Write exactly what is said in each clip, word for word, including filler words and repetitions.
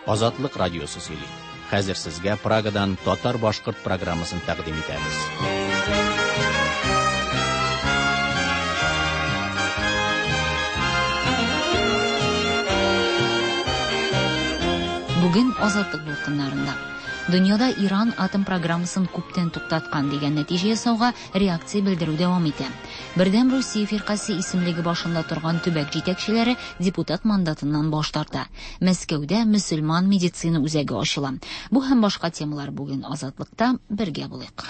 Азатлык радиосы сөйли. Хәзер сезгә Прагадан Татар-Башкорт программасын тәкъдим итәбез. Бүген азатлык булкыннарында Дөньяда Иран атом программасын күптән туктаткан дигән нәтиҗә ясауга реакция белдерү дәвам итә. Бердәм Русия фиркасы исемлеге башында торган төбәк җитәкчеләре депутат мандатыннан баш тарта. Мәскәүдә мөселман медицина үзәге ачыла. Бу һәм башка темалар бүген азатлыкта бергә булыйк.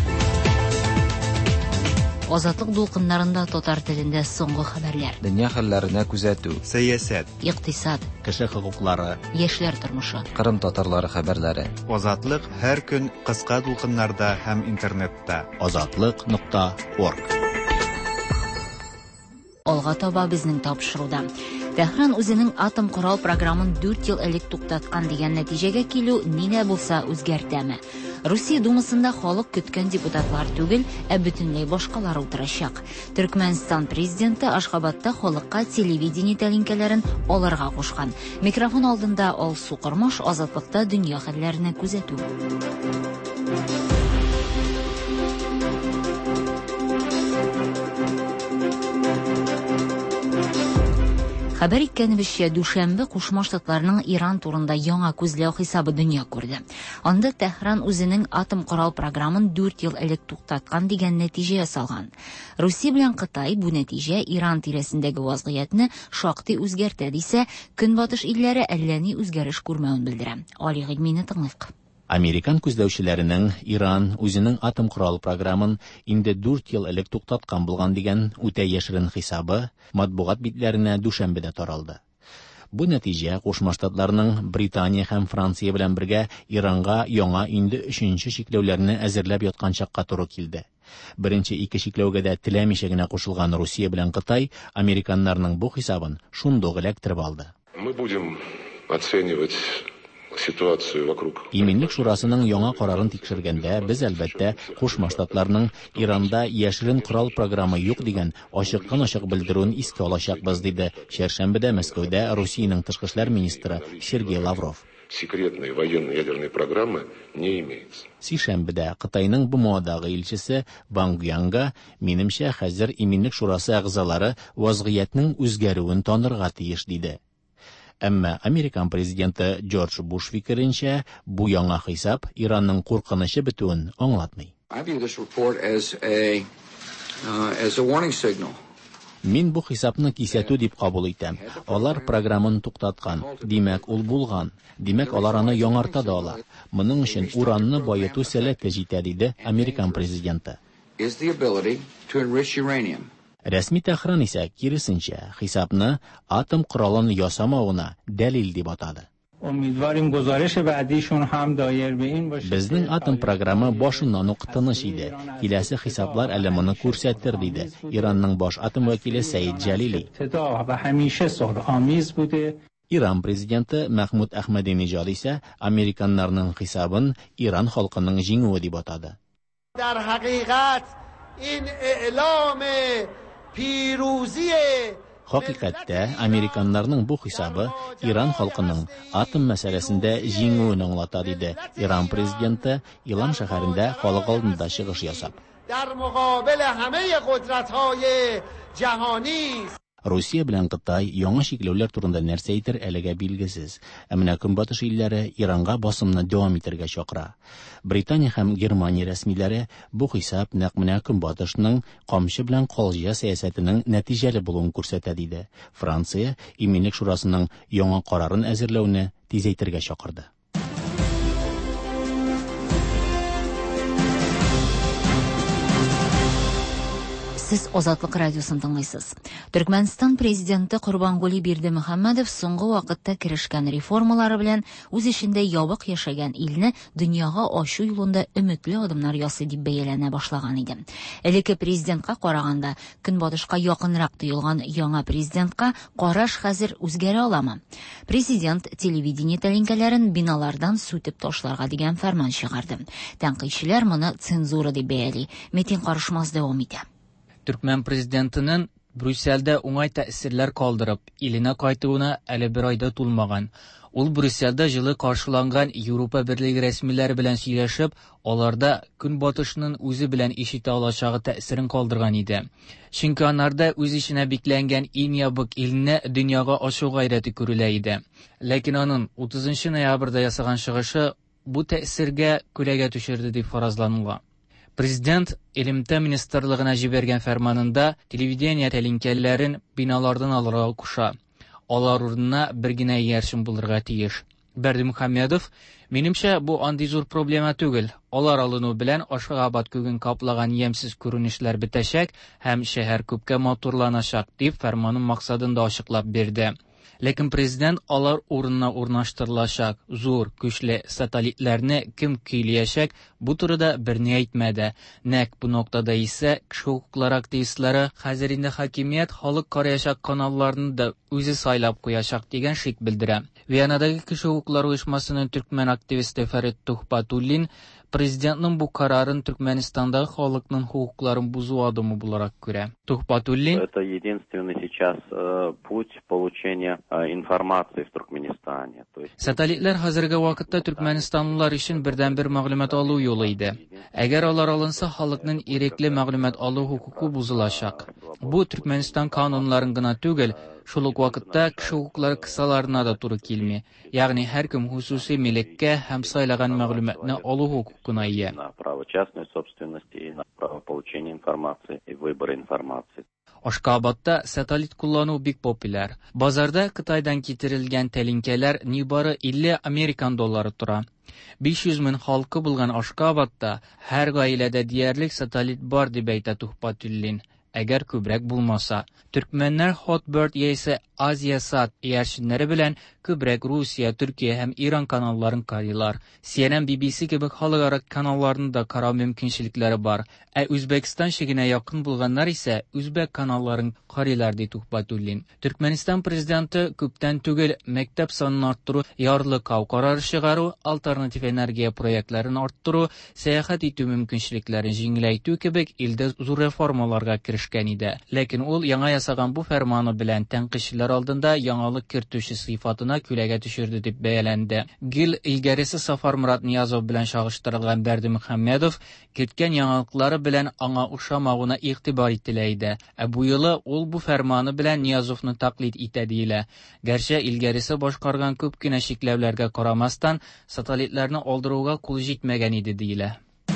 Азатлык дулкыннарында татар телендә соңгы хәбәрләр. Дөнья хәлләренә күзәтү, сәясәт, икътисад, кеше хокуклары, яшьләр тормышы, Кырым татарлары хәбәрләре. Азатлык һәр көн кыска дулкыннарда һәм интернетта. азатлык нокта орг. Алга таба безнең тапшыруда. Тәһран үзенең атом корал программын дүрт ел элек туктаткан дигән нәтиҗәгә килү нинә булса үзгәртәме? Русия Думасында халык көткән депутатлар түгел, ә бөтенләй башкалар утырачак. Төркмәнстан президенты Ашхабадта халыкка телевидение тәлинкәләрен алырга кушкан. Микрофон алдында Алсу Кырмыш азатлыкта дөнья хәлләренә күзәтү. Хәбәр иткәнебезчә, Дүшәмбе Кушма Штатларының Иран турында яңа күзләү хисабы дөнья күрде. Анда Тәһран үзенең атом корал программын дүрт ел элек туктаткан дигән нәтиҗә ясалган. Русия белән Кытай бу нәтиҗә Иран тирәсендәге вазгыятьне шактый үзгәртә дисә, Көнбатыш илләре әллә ни үзгәреш күрмәвен белдерә. Али гыйльмине тыңлыйк. Американ күздәүчеләренең Иран үзенең атом корал программын инде дүрт ел элек туктаткан булган дигән үтә яшерен хисабы матбугат битләренә Дүшәмбедә таралды. Бу нәтиҗә Кушма Штатларының Британия һәм Франция белән бергә Иранга яңа инде өченче чикләүләрне әзерләп яткан чакка туры килде. Беренче ике чикләүгә дә теләмичә генә кушылган Русия белән Кытай американнарның бу хисабын шундук эләктереп алды. Мы будем оценивать ситуацию вокруг. Иминлек шурасының яңа карарын тикшергәндә, без әлбәттә Кушма Штатларның Иранда яшерен корал программы юк дигән ачыктан-ачык белдерүен искә алачакбыз, диде Шәршәмбедә Мәскәүдә Русиянең тышкы эшләр министры Сергей Лавров. Секретной военной ядерной программы не имеется. Сишәмбедә Кытайның БМОдагы илчесе Ван Гуянга, минемчә, хәзер Иминлек шурасы әгъзалары вазгыятьнең үзгәрүен танырга тиеш, диде. Әмма Американ президенты Джордж Буш фикеренчә, бу яңа хисап Иранның куркынычы бетүен аңлатмый. Мин бу хисапны кисәтү дип кабул итәм. Алар программын туктаткан. Димәк, ул булган. Димәк, алар аны яңарта да ала. Моның өчен уранны байыту сәләте җитә, диде Американ президенты. Рәсми Тәһран исә киресенчә хисапны атом коралын ясамауына дәлил дип атады. Безнең атом программы башыннан ук тыныч иде. Киләсе хисаплар әле моны күрсәтер, диде Иранның баш атом вәкиле Сәид Җәлили. Иран президенты Мәхмүд Әхмәдинеҗад исә американнарның хисабын Иран халкының җиңүе дип атады. Дар хакыйкать ин эъламе пирузие. Хакыйкатьтә, американнарның бу хисабы Иран халкының атом мәсьәләсендә җиңүен аңлата, диде Иран президенты Илам шәһәрендә халык алдында чыгыш ясап. Дар муқабил һәмәе кудрәтһае җаһани. Русия белән Кытай яңа чикләүләр турында нәрсә әйтер әлегә билгесез. Ә менә Көнбатыш илләре Иранга басымны дәвам итәргә чакыра. Британия һәм Германия рәсмиләре бу хисап нәкъ менә Көнбатышның камчы белән калҗа сәясәтенең нәтиҗәле булуын күрсәтә, диде. Франция Иминлек шурасының яңа карарын әзерләүне тизәйтергә чакырды. Сез Азатлык радиосын тыңлыйсыз. Төркмәнстан президенты Курбангули Бердимөхәммәдов соңгы вакытта керешкән реформалары белән үз эчендә ябык яшәгән илне дөньяга ачу юлында өметле адымнар ясый дип бәяләнә башлаган иде. Элекке президентка караганда Көнбатышка якынрак тоелган яңа президентка караш хәзер үзгәрә аламы? Президент телевидение тәлинкәләрен биналардан сүтеп ташларга дигән фәрман чыгарды. Тәнкыйтьчеләр моны цензура дип бәяли. Метин карышмас дәвам итә. Түркмен президентының Брюссельдә уңай тәэсирләр калдырып, иленә кайтуына әле бер айда тулмаган. Ул Брюссельдә җылы каршыланган Европа Берлеге рәсмиләре белән сөйләшеп, аларда көнбатышның үзе белән ишетә алачагы тәэсирен калдырган иде. Чөнки анарда үз иченә бикләнгән иң ябык илне дөньяга ачу гайрәте күрелә иде. Ләкин аның утызынчы ноябрьдә ясаган чыгышы бу тәэсиргә күләгә төшерде дип фаразланыла. Президент Элемтә министрлыгына җибәргән фәрманында телевидение тәлинкәләрен биналардан алырга куша. Алар урынына бер генә иярчен булырга тиеш. Бердимөхәммәдов, минемчә, бу андый зур проблема түгел. Алар алыну белән Ашгабад күген каплаган ямьсез күренешләр бетәчәк һәм шәһәр күпкә матурланачак дип фәрманның максатын да ачыклап бирде. Ләкин президент алар урынына урнаштырылачак зур, көчле сателлитларны кем көйләячәк, бу турыда берни әйтмәде. Нәкъ бу нокtada исә кеше хукуклары активистлары хәзер инде хакимият халык караячак каналларны да үзе сайлап куячак дигән шик белдерә. Вианадагы кеше хукуклары оешмасының төркмән активисты Фәрит Тухпатуллин президентның бу карарын Түркменистандагы халыкның хукукларын бузу адымы буларак күрә. Тухпатуллин: Это единственный сейчас э, путь получения э, информации в Туркменистане. То есть сателлитлар хәзерге вакытта Түркменистанлылар өчен бердән-бер мәгълүмат алу юлы иде. Әгәр алар алынса, халыкның ирекле мәгълүмат алу хукукы бузылачак. Бу Түркменистан канунларын гына түгел, шул ук вакытта кеше хукуклары кысаларына да туры килми. Ягъни һәр кем хусусый милеккә һәм сайлаган мәгълүматны алу хукукына ия. На право частной собственности и на право получения информации и выбора информации. Ашгабадта сателлит куллану бик популяр. Базарда Кытайдан китерилгән тәлинкәләр нибары илле американ доллары тора. биш йөз мең халкы булган Ашгабадта һәр гаиләдә диярлек сателлит бар дип әйтә Тухпатуллин. Әгәр күбрәк булмаса, Түркмәннәр Hotbird яисә Азиясат иярченнәре белән күбрәк Русия, Төркия һәм Иран каналларын карыйлар. Си Эн Эн, Би Би Си кебек халыкара каналларны да карау мөмкинчелекләре бар. Ә Үзбәкстан шигенә якын булганнар исә үзбәк каналларын карыйлар ди Тухпатуллин. Түркменистан президенты күптән түгел мәктәп санын арттыру, ярлыкау карары чыгару, альтернатив энергия проектларын арттыру, сәяхәт итү мөмкинчелекләрен җиңеләйтү кебек илдә зур реформаларга кирешкән иде. Ләкин ул яңа ясаган бу фәрманы белән тәнкыйтьчеләр алдында яңалык кертүче сыйфатына күләгә төшерде дип бәяләнде. Гил илгәрисе Сафар Мурат Ниязов белән чагыштырылган Бердимөхәммәдов киткән яңалыклары белән аңа ошамагына игътибар ителә иде. Ә бу юлы ул бу фәрманы белән Ниязовны тақлид итә диелә. Гәрчә илгәрисе башкарган күп кенә чикләүләргә карамастан, сателлитларны алдыруга кул җитмәгән иде диелә.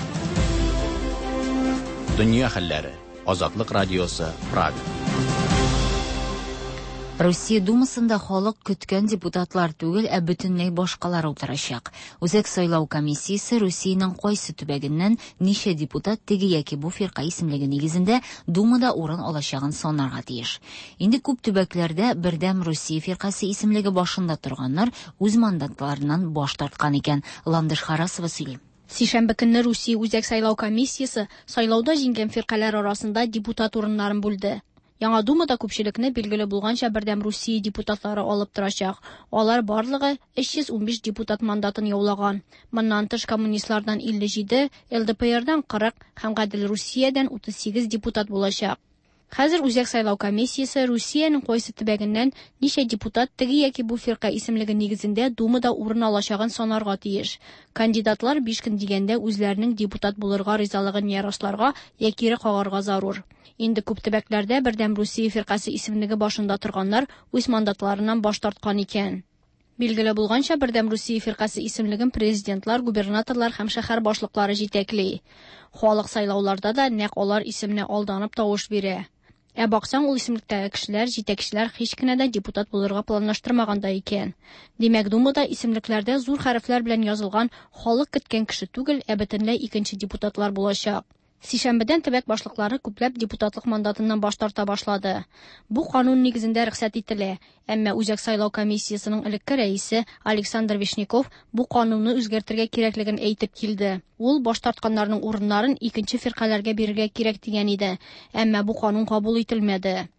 Дөнья хәлләре. Азатлык радиосы, Прага. Россия Думасында халык көткән депутатлар түгел, ә бөтенләй башкалар утырачак. Үзәк сайлау комиссиясе Россиянең кайсы төбәгеннән ничә депутат теге яки бу фирка исемлеге нигезендә Думада урын алачагын санарга тиеш. Инде күп төбәкләрдә Бердәм Россия фиркасы исемлеге башында торганнар үз мандатларыннан баш тарткан икән. Ландыш Харасова сөйли. Сишәмбе көнне Русия үзәк сайлау комиссиясе сайлауда җиңгән фиркалар арасында депутат урыннарын бүлде. Яңа Думада күпчелекне билгеле булганча Бердәм Россия депутатлары алып торачак. Алар барлыгы өч йөз ун биш депутат мандатын яулаган. Моннан тыш коммунистлардан илле җиде, Эл Дэ Пэ Эрдан кырык һәм Гадел Русиядән утыз сигез депутат булачак. Хәзер үзәк сайлау комиссиясе Русиянең кайсы төбәгеннән ничә депутат теге яки бу фирка исемлеге нигезендә Думада урын алачагын санарга тиеш. Кандидатлар биш көн дигәндә үзләренең депутат булырга ризалыгын ярашларга яки кагарга зарур. Инде күп төбәкләрдә Бердәм Россия фиркасы исемлеге башында торганнар үз мандатларыннан баш тарткан икән. Билгеле булганча Бердәм Россия фиркасы исемлеген президентлар, губернаторлар һәм шәһәр башлыклары җитәкли. Халык сайлауларда да нәкъ алар исеменә алданып тавыш бирә. Ә баксаң, ул исемлектәге кешеләр, җитәкчеләр һич кенә дә депутат булырга планлаштырмаганда икән. Димәк, Думада исемлекләрдә зур хәрефләр белән язылган халык көткән кеше түгел, ә бөтенләй икенче депутатлар булачак. Сишәмбедән төбәк башлыклары күпләп депутатлык мандатыннан баш тарта башлады. Бу канун нигезендә рөхсәт ителә, әмма үзәк сайлау комиссиясының элекке рәисе Александр Вишняков бу канунны үзгәртергә кирәклеген әйтеп килде. Ул баш тартканнарның урыннарын икенче фиркаларга бирергә кирәк дигән иде, әмма бу канун кабул ителмәде.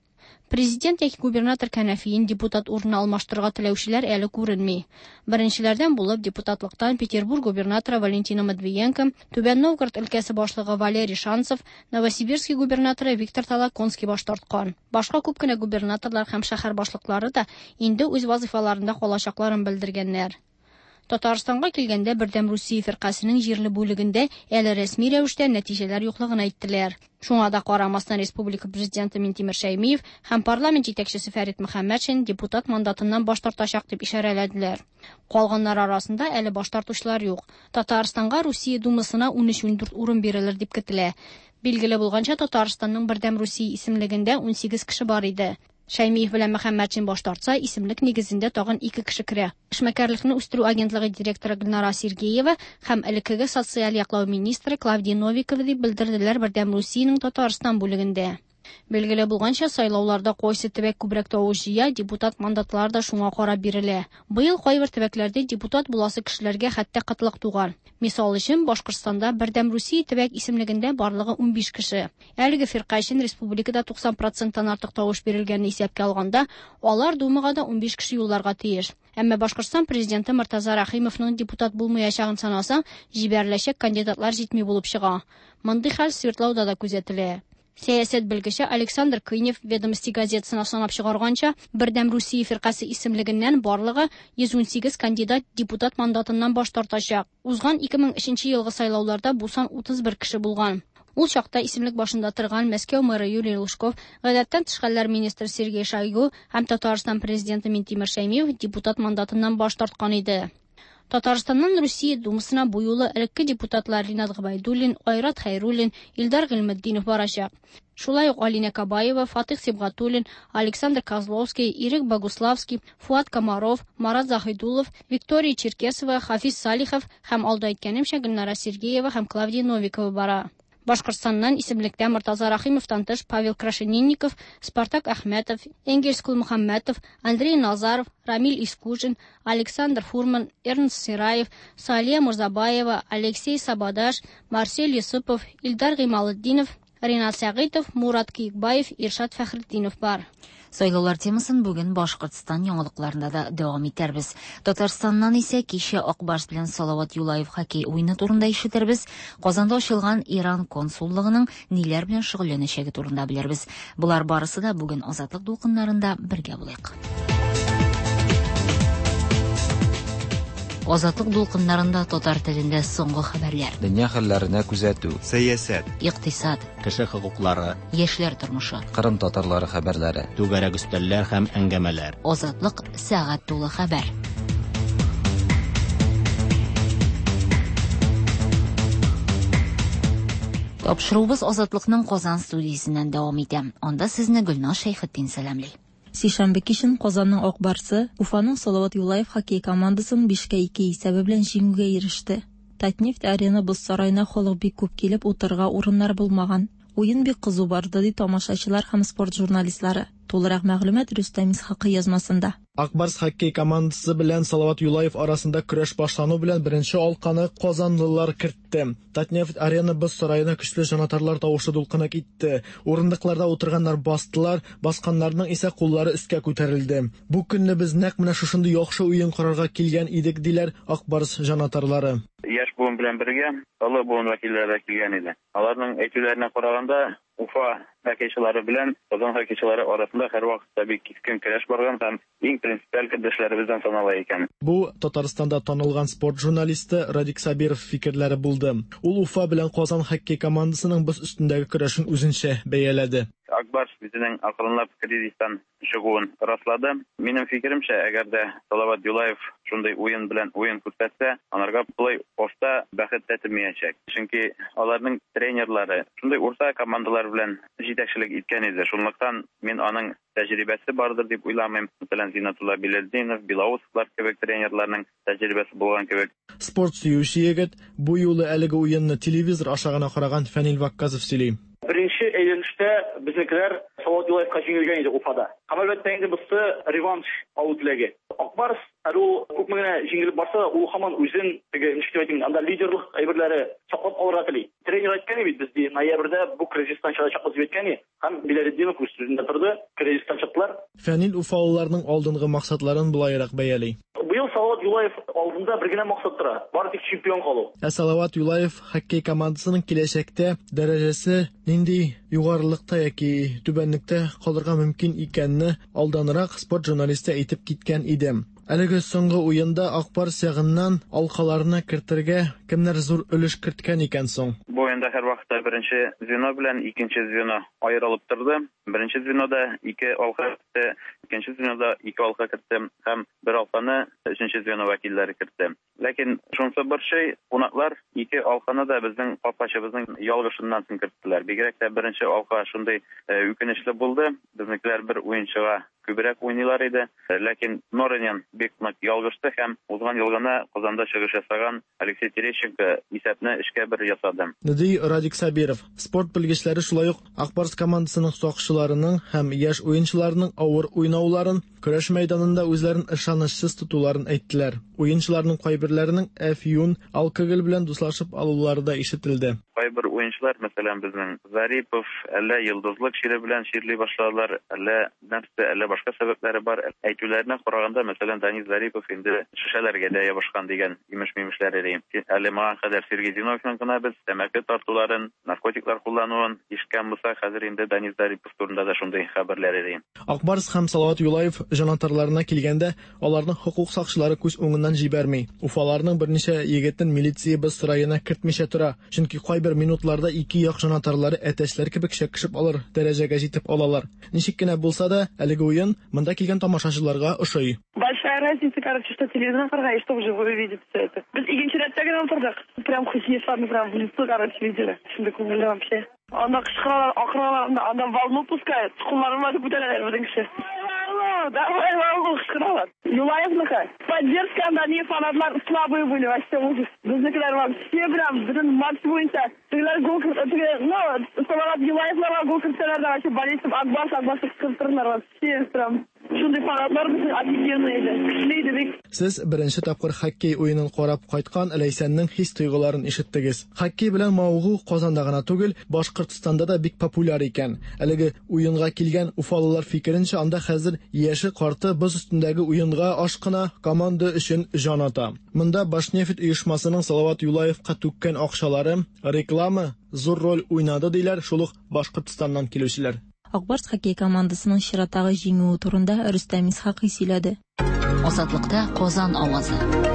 Президент яки губернатор кәнәфиен депутат урынына алмаштырырга теләүчеләр әле күренми. Беренчеләрдән булып депутатлыктан Петербург губернаторы Валентина Матвиенко, Түбән Новгород өлкәсе башлыгы Валерий Шанцев, Новосибирский губернаторы Виктор Толоконский баш тарткан. Башка күп кенә губернаторлар һәм шәһәр башлыклары да инде үз вазифаларында калачакларын белдергәннәр. Татарстанга килгәндә Бердәм Русия фиркасының җирле бүлегендә әле рәсми рәвештә нәтиҗәләр юклыгын әйттеләр. Шуңа да карамастан республика президенты Минтимер Шәймиев һәм парламент җитәкчесе Фәрит Мөхәммәтшин депутат мандатыннан баш тартачак дип ишарәләделәр. Калганнар арасында әле баш тартучылар юк. Татарстанга Русия думасына ун өч-ун дүрт урын бирелер дип көтелә. Билгеле булганча, Татарстанның Бердәм Русия исемлегендә ун сигез кеше бар иде. Шәймиев белән Мөхәммәтшин баш тартса, исемлек нигезендә тагын ике кеше керә. Эшмәкәрлекне үстерү агентлыгы директоры Гөлнара Сергеева һәм элеккеге социаль яклау министры Клавдия Новикова дип белдерделәр Бердәм Русиянең Татарстан бүлегендә. Билгеле булганча, сайлауларда кайсы төбәк күбрәк тавыш җыя, депутат мандатлары да шуңа карап бирелә. Быел кайбер төбәкләрдә депутат буласы кешеләргә хәтта кытлык туган. Мисал өчен, Башкортстанда Бердәм Русия төбәк исемлегендә барлыгы ун биш кеше. Әлеге фирка өчен республикада туксан проценттан артык тавыш бирелгәнне исәпкә алганда, алар думага да ун биш кеше юлларга тиеш. Әмма Башкортстан президенты Мортаза Рахимовның депутат булмаячагын санасаң, җибәреләчәк кандидатлар җитми булып чыга. Мондый хәл Свердловда да күзәтелә. Сәясәт белгече Александр Кынев Ведомости газетасына санап чыгарганча, Бердәм Русия фиркасы исемлегеннән барлыгы йөз ун сигез кандидат депутат мандатыннан баш тартачак. Узган ике мең өченче елгы сайлауларда бу сан утыз бер кеше булган. Ул чакта исемлек башында торган Мәскәү мэры Юрий Лужков, гадәттән тыш хәлләр министры Сергей Шойгу һәм Татарстан президенты Минтимер Шәймиев депутат мандатыннан баш тарткан иде. Татарстаннан Русия думасына бу юлы элекке депутатлар Ринат Габайдуллин, Айрат Хайруллин, Илдар Гыйлметдинов барачак. Шулай ук Алина Кабаева, Фатих Сибгатуллин, Александр Козловский, Ирек Богуславский, Фуат Комаров, Марат Захидулов, Виктория Черкесова, Хафиз Салихов һәм алда әйткәнемчә Гөлнара Сергеева һәм Клавдия Новикова бара. Башкортстаннан исемлектә Мортаза Рахимовтан тыш Павел Крашенинников, Спартак Әхмәтов, Энгельс Кулмөхәммәтов, Андрей Назаров, Рамиль Искужин, Александр Фурман, Эрнст Сираев, Салия Мурзабаева, Алексей Сабадаш, Марсель Юсупов, Илдар Гыймалетдинов, Ринат Сәгыйтов, Мурат Киекбаев, Иршат Фәхретдинов бар. Сайлаулар темасын бүген Башкортстан яңалыкларында да дәвам итәрбез. Татарстаннан исә кичә Акбарс белән Салават Юлаев хоккей уйны турында ишетербез. Казанда ачылган Иран консуллыгының ниләр белән шөгыльләнәчәге турында белербез. Булар барысы да бүген Азатлык дулкыннарында бергә булыйк. Азатлык дулкыннарында татар телендә соңгы хәбәрләр. Дөнья хәлләренә күзәтү. Сәясәт, Икътисад, Кеше хокуклары, яшьләр тормышы. Кырым татарлары хәбәрләре. түгәрәк өстәлләр һәм әңгәмәләр. Азатлык сәгать тулы хәбәр. Тапшырубыз Азатлыкның Казан студиясеннән дәвам итә. Анда сезне Гөлназ Шәйхетдин сәламлый. Сишәмбе кичен Казанның Акбарсы Уфаның Салават Юлаев хоккей командасын бишкә ике исәбе белән җиңүгә иреште. Татнефть арена боз сарайына халык бик күп килеп утырырга урыннар булмаган. Уен бик кызу барды ди тамашачылар һәм спорт журналистлары. Тулырак мәгълүмат Рөстәм Исхакый язмасында. Акбарс хоккей командасы белән Салават Юлаев арасында көрәш башлану белән беренче алканы казанлылар кертте. Татнефть арена боз сарайына көчле җанатарлар тавышы дулкынып китте. Урындыкларда утырганнар бастылар, басканнарның исә куллары өскә күтәрелде. Бу көнне без нәкъ менә шушындый яхшы уен карарга килгән идек диләр Акбарс җанатарлары. Яшь буын белән бергә олы буын вәкилләре килгән иде. Аларның әйтүләренә караганда, Уфа хоккейчылары белән Казан хоккейчылары арасында һәр вакытта бик кискен көрәш барган һәм иң принципиаль көндәшләребездән санала икән. Бу Татарстанда танылган спорт журналисты Радик Сабиров фикерләре булды. Ул Уфа белән Казан хоккей командасының боз өстендәге көрәшен үзенчә бәяләде. Акбарс безнең акрынлап кризистан чыгуын раслады. Минем фикеремчә, әгәр дә Салават Юлаев шундый уен белән уен күрсәтсә, аларга плей офта бәхет тәтмәячәк. Чөнки аларның тренерлары шундый урта командалар белән җитәкчелек иткән иде. Шунлыктан мин аның тәҗрибәсе бардыр дип уйламыйм. Мәсәлән, Зинатулла Биләлдинов, Билаусовлар кебек тренерларның тәҗрибәсе булган кебек. Спорт сөюче егет бу юлы әлеге уенны телевизор аша гына караган Фәнил Вакказов сөйли. Birinci eğlenişte bizimkiler Салават Юлаевка җиңелгән иде Уфада. Һәм әлбәттә инде бусты реванш алу теләге. Акбарс ул күпме генә җиңелеп барса, ул һаман үзен теге ничек әйтим, анда лидерлык әйберләре саклап алырга тели. Тренер әйткән бит, без ноябрьдә бу кризистан чыгачак дип әйткән. Һәм Биләлетдинов үз сүзендә торды. Кризистан Фәнил уфалыларның алдынгы максатларын булайрак бәяли. Быел Салават Юлаев алдында бер генә максат тора. Бары тик чемпион калу. Ә Салават Юлаев хоккей командасының киләчәктә дәрәҗәсе нинди югарылыкта яки түбәнлектә калырга мөмкин икәнне алданрак спорт журналисты әйтеп киткән идем. Әлеге соңгы уенда Акбарс ягыннан алкаларны кертергә кемнәр зур өлеш керткән икән соң? Бу уенда һәр вакытта беренче звено белән икенче звено аерылып торды. Беренче звенода ике алка кертте, икенче звенода ике алка кертте һәм бер алканы өченче звено вәкилләре кертте. Ләкин шунысы бер шей, кунаклар ике алканы да безнең капкачыбызның ялгышыннан соң керттеләр. Бигрәк тә беренче алка шундый үкенечле булды. Безнекеләр бер уенчыга күбрәк уйныйлар иде. Ләкин Нореньян бик нык ялгышты һәм узган елгына Казанда чыгыш ясаган Алексей Терещенко исәпне эшкә бер ясады. Ди Радик Сабиров. Спорт белгечләре шулай ук Акбарс командасының сакчыларының һәм яшь уенчыларның авыр уйнауларын, көрәш мәйданында үзләрен ышанычсыз тотуларын әйттеләр. Уенчыларның кайберләренең әфьюн, алкоголь белән дуслашып алулары да ишетелде. Кайбер уенчылар, мәсәлән, безнең Зарипов, әллә йолдызлык шире белән ширли башладылар, әллә нәрсә, әллә башка сәбәпләре бар. Әйтүләренә караганда, мәсәлән, Данис Зарипов инде шешәләргә дә ябышкан дигән имеш-мимешләр иде. Әле моңа кадәр Сергей Зиновьевның гына без тәмәке тартуларын, наркотиклар куллануын ишкән булса, хәзер инде Данис Зарипов турында да шундый хәбәрләр иде. Акбарс һәм Салават Юлаев жанатарларына килгәндә, аларның хокук сакчылары күз уңыннан җибәрми. Уфаларның берничә егетен милиция быз сараена кертмичә тора, чөнки кайбер минутларда ике як жанатарлары әтәчләр кебек чәкшеп алыр дәрәҗәгә җитеп алалар. Ничек кенә булса да, әлеге уен монда килгән тамашачыларга ошый. Большая разница, короче, что телевизор и что вживую видит все это. Без икенче рәттә генә утырдык. Прям хусиевларны прям в лицо, короче, видели. Шундый күңелле вообще. Анда кычкыралар, акыралар, анда волну пускают. Кулларымны да бүтәләр безнең кеше. Давай, волну кычкыралар. Юлаевныкы. Поддержка, анда не фанатлар слабые были, вообще ужас. Безнекеләр вообще прям бүтән матч буенча. Тегеләр гол кертә, ну, Салават Юлаевлар гол кертәләр да вообще болельщик Акбарс, Акбарс кыртырлар вообще прям. Шундый фанатлар безнең офигенный иде. Шлейде бик. Сез беренче тапкыр хоккей уенын карап кайткан Ләйсәннең хис туйгыларын ишеттегез. Хоккей белән мавыгу Казанда гына түгел, Башкортстанда да бик популяр икән. Әлеге уенга килгән уфалылар фикеренчә, анда хәзер яше карты боз өстендәге уенга ашкына команда өчен җан ата. Монда Башнефть оешмасының Салават Юлаевка түккән акчалары, реклама зур роль уйнады диләр шулык Башкортстаннан килүчеләр. Акбарс хоккей командасының чираттагы җиңүе турында Рөстәм Исхакый сөйләде. Азатлыкта Казан авазы.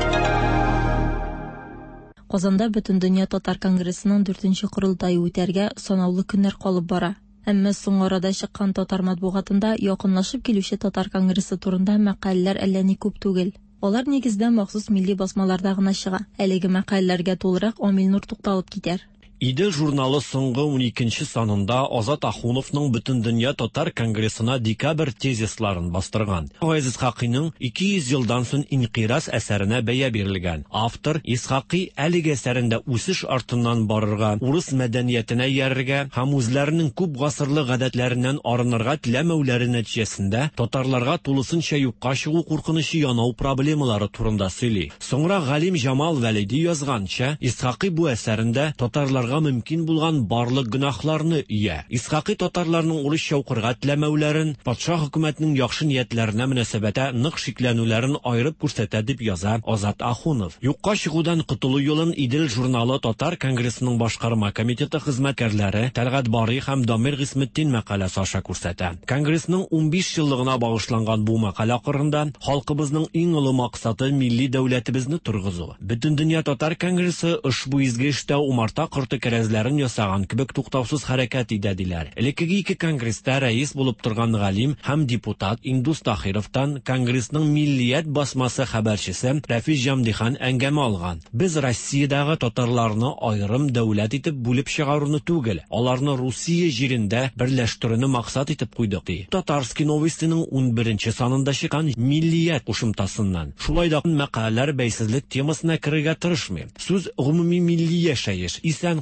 Казанда Бөтен дөнья татар конгрессының дүртенче курылтайы үтәргә санаулы көннәр калып бара. Әмма соң арада чыккан татар матбугатында якынлашып килүче татар конгрессы турында мәкаләләр әллә ни күп түгел. Алар нигездә махсус милли басмаларда гына чыга. Әлеге мәкаләләргә тулырак Амил Нур тукталып китәр. Идел журналы соңгы уникенче санында Азат Ахуновның Бөтен дөнья татар конгрессына декабрь тезисларын бастырган. Газиз Исхакыйның ике йөз елдан соң инкыйраз әсәренә бәя бирелгән. Автор Исхакый әлеге әсәрендә үсеш артыннан барырга, урыс мәдәниятенә ярырга һәм үзләренең күп гасырлы гадәтләреннән арынырга теләмәүләре нәтиҗәсендә татарларга тулысынча юкка чыгу куркынычы янау проблемалары турында сөйли. Соңра Галим Жамал Вәлиди язганча, Исхакый бу әсәрендә татарларга мөмкин булган барлык гөнаһларны ия. Исхакый татарларның урысча укырга теләмәүләрен, патша хөкүмәтенең яхшы ниятләренә мөнәсәбәтә нык шикләнүләрен айырып күрсәтә дип яза Азат Ахунов. Юкка чыгудан котылу юлын Идел журналы татар конгрессының башкарма комитеты хезмәткәрләре Тәлгат Барый һәм Дамир Гысметтин мәкаләсе аша күрсәтә. Конгрессның унбиш еллыгына багышланган бу мәкалә акырында халкыбызның иң олы максаты милли дәүләтебезне тургызу. Бөтен дөнья татар конгрессы ошбу изге эштә умарта корты кәрәзләрен ясаган кебек туктаусыз хәрәкәт итә диләр. Элеккеге ике конгресста рәис булып торган галим һәм депутат Индус Тахировтан конгрессның миллият басмасы хәбәрчесе Рафис Җамдихан әңгәмә алган. Без Россиядагы татарларны аерым дәүләт итеп бүлеп чыгаруны түгел, аларны Русия җирендә берләштерүне максат итеп куйдык ди. Татарский новостиның унберенче санында чыккан миллият кушымтасыннан. Шулай да мәкаләләр бәйсезлек темасына керергә тырышмый. Сүз гомуми милли яшәеш, исән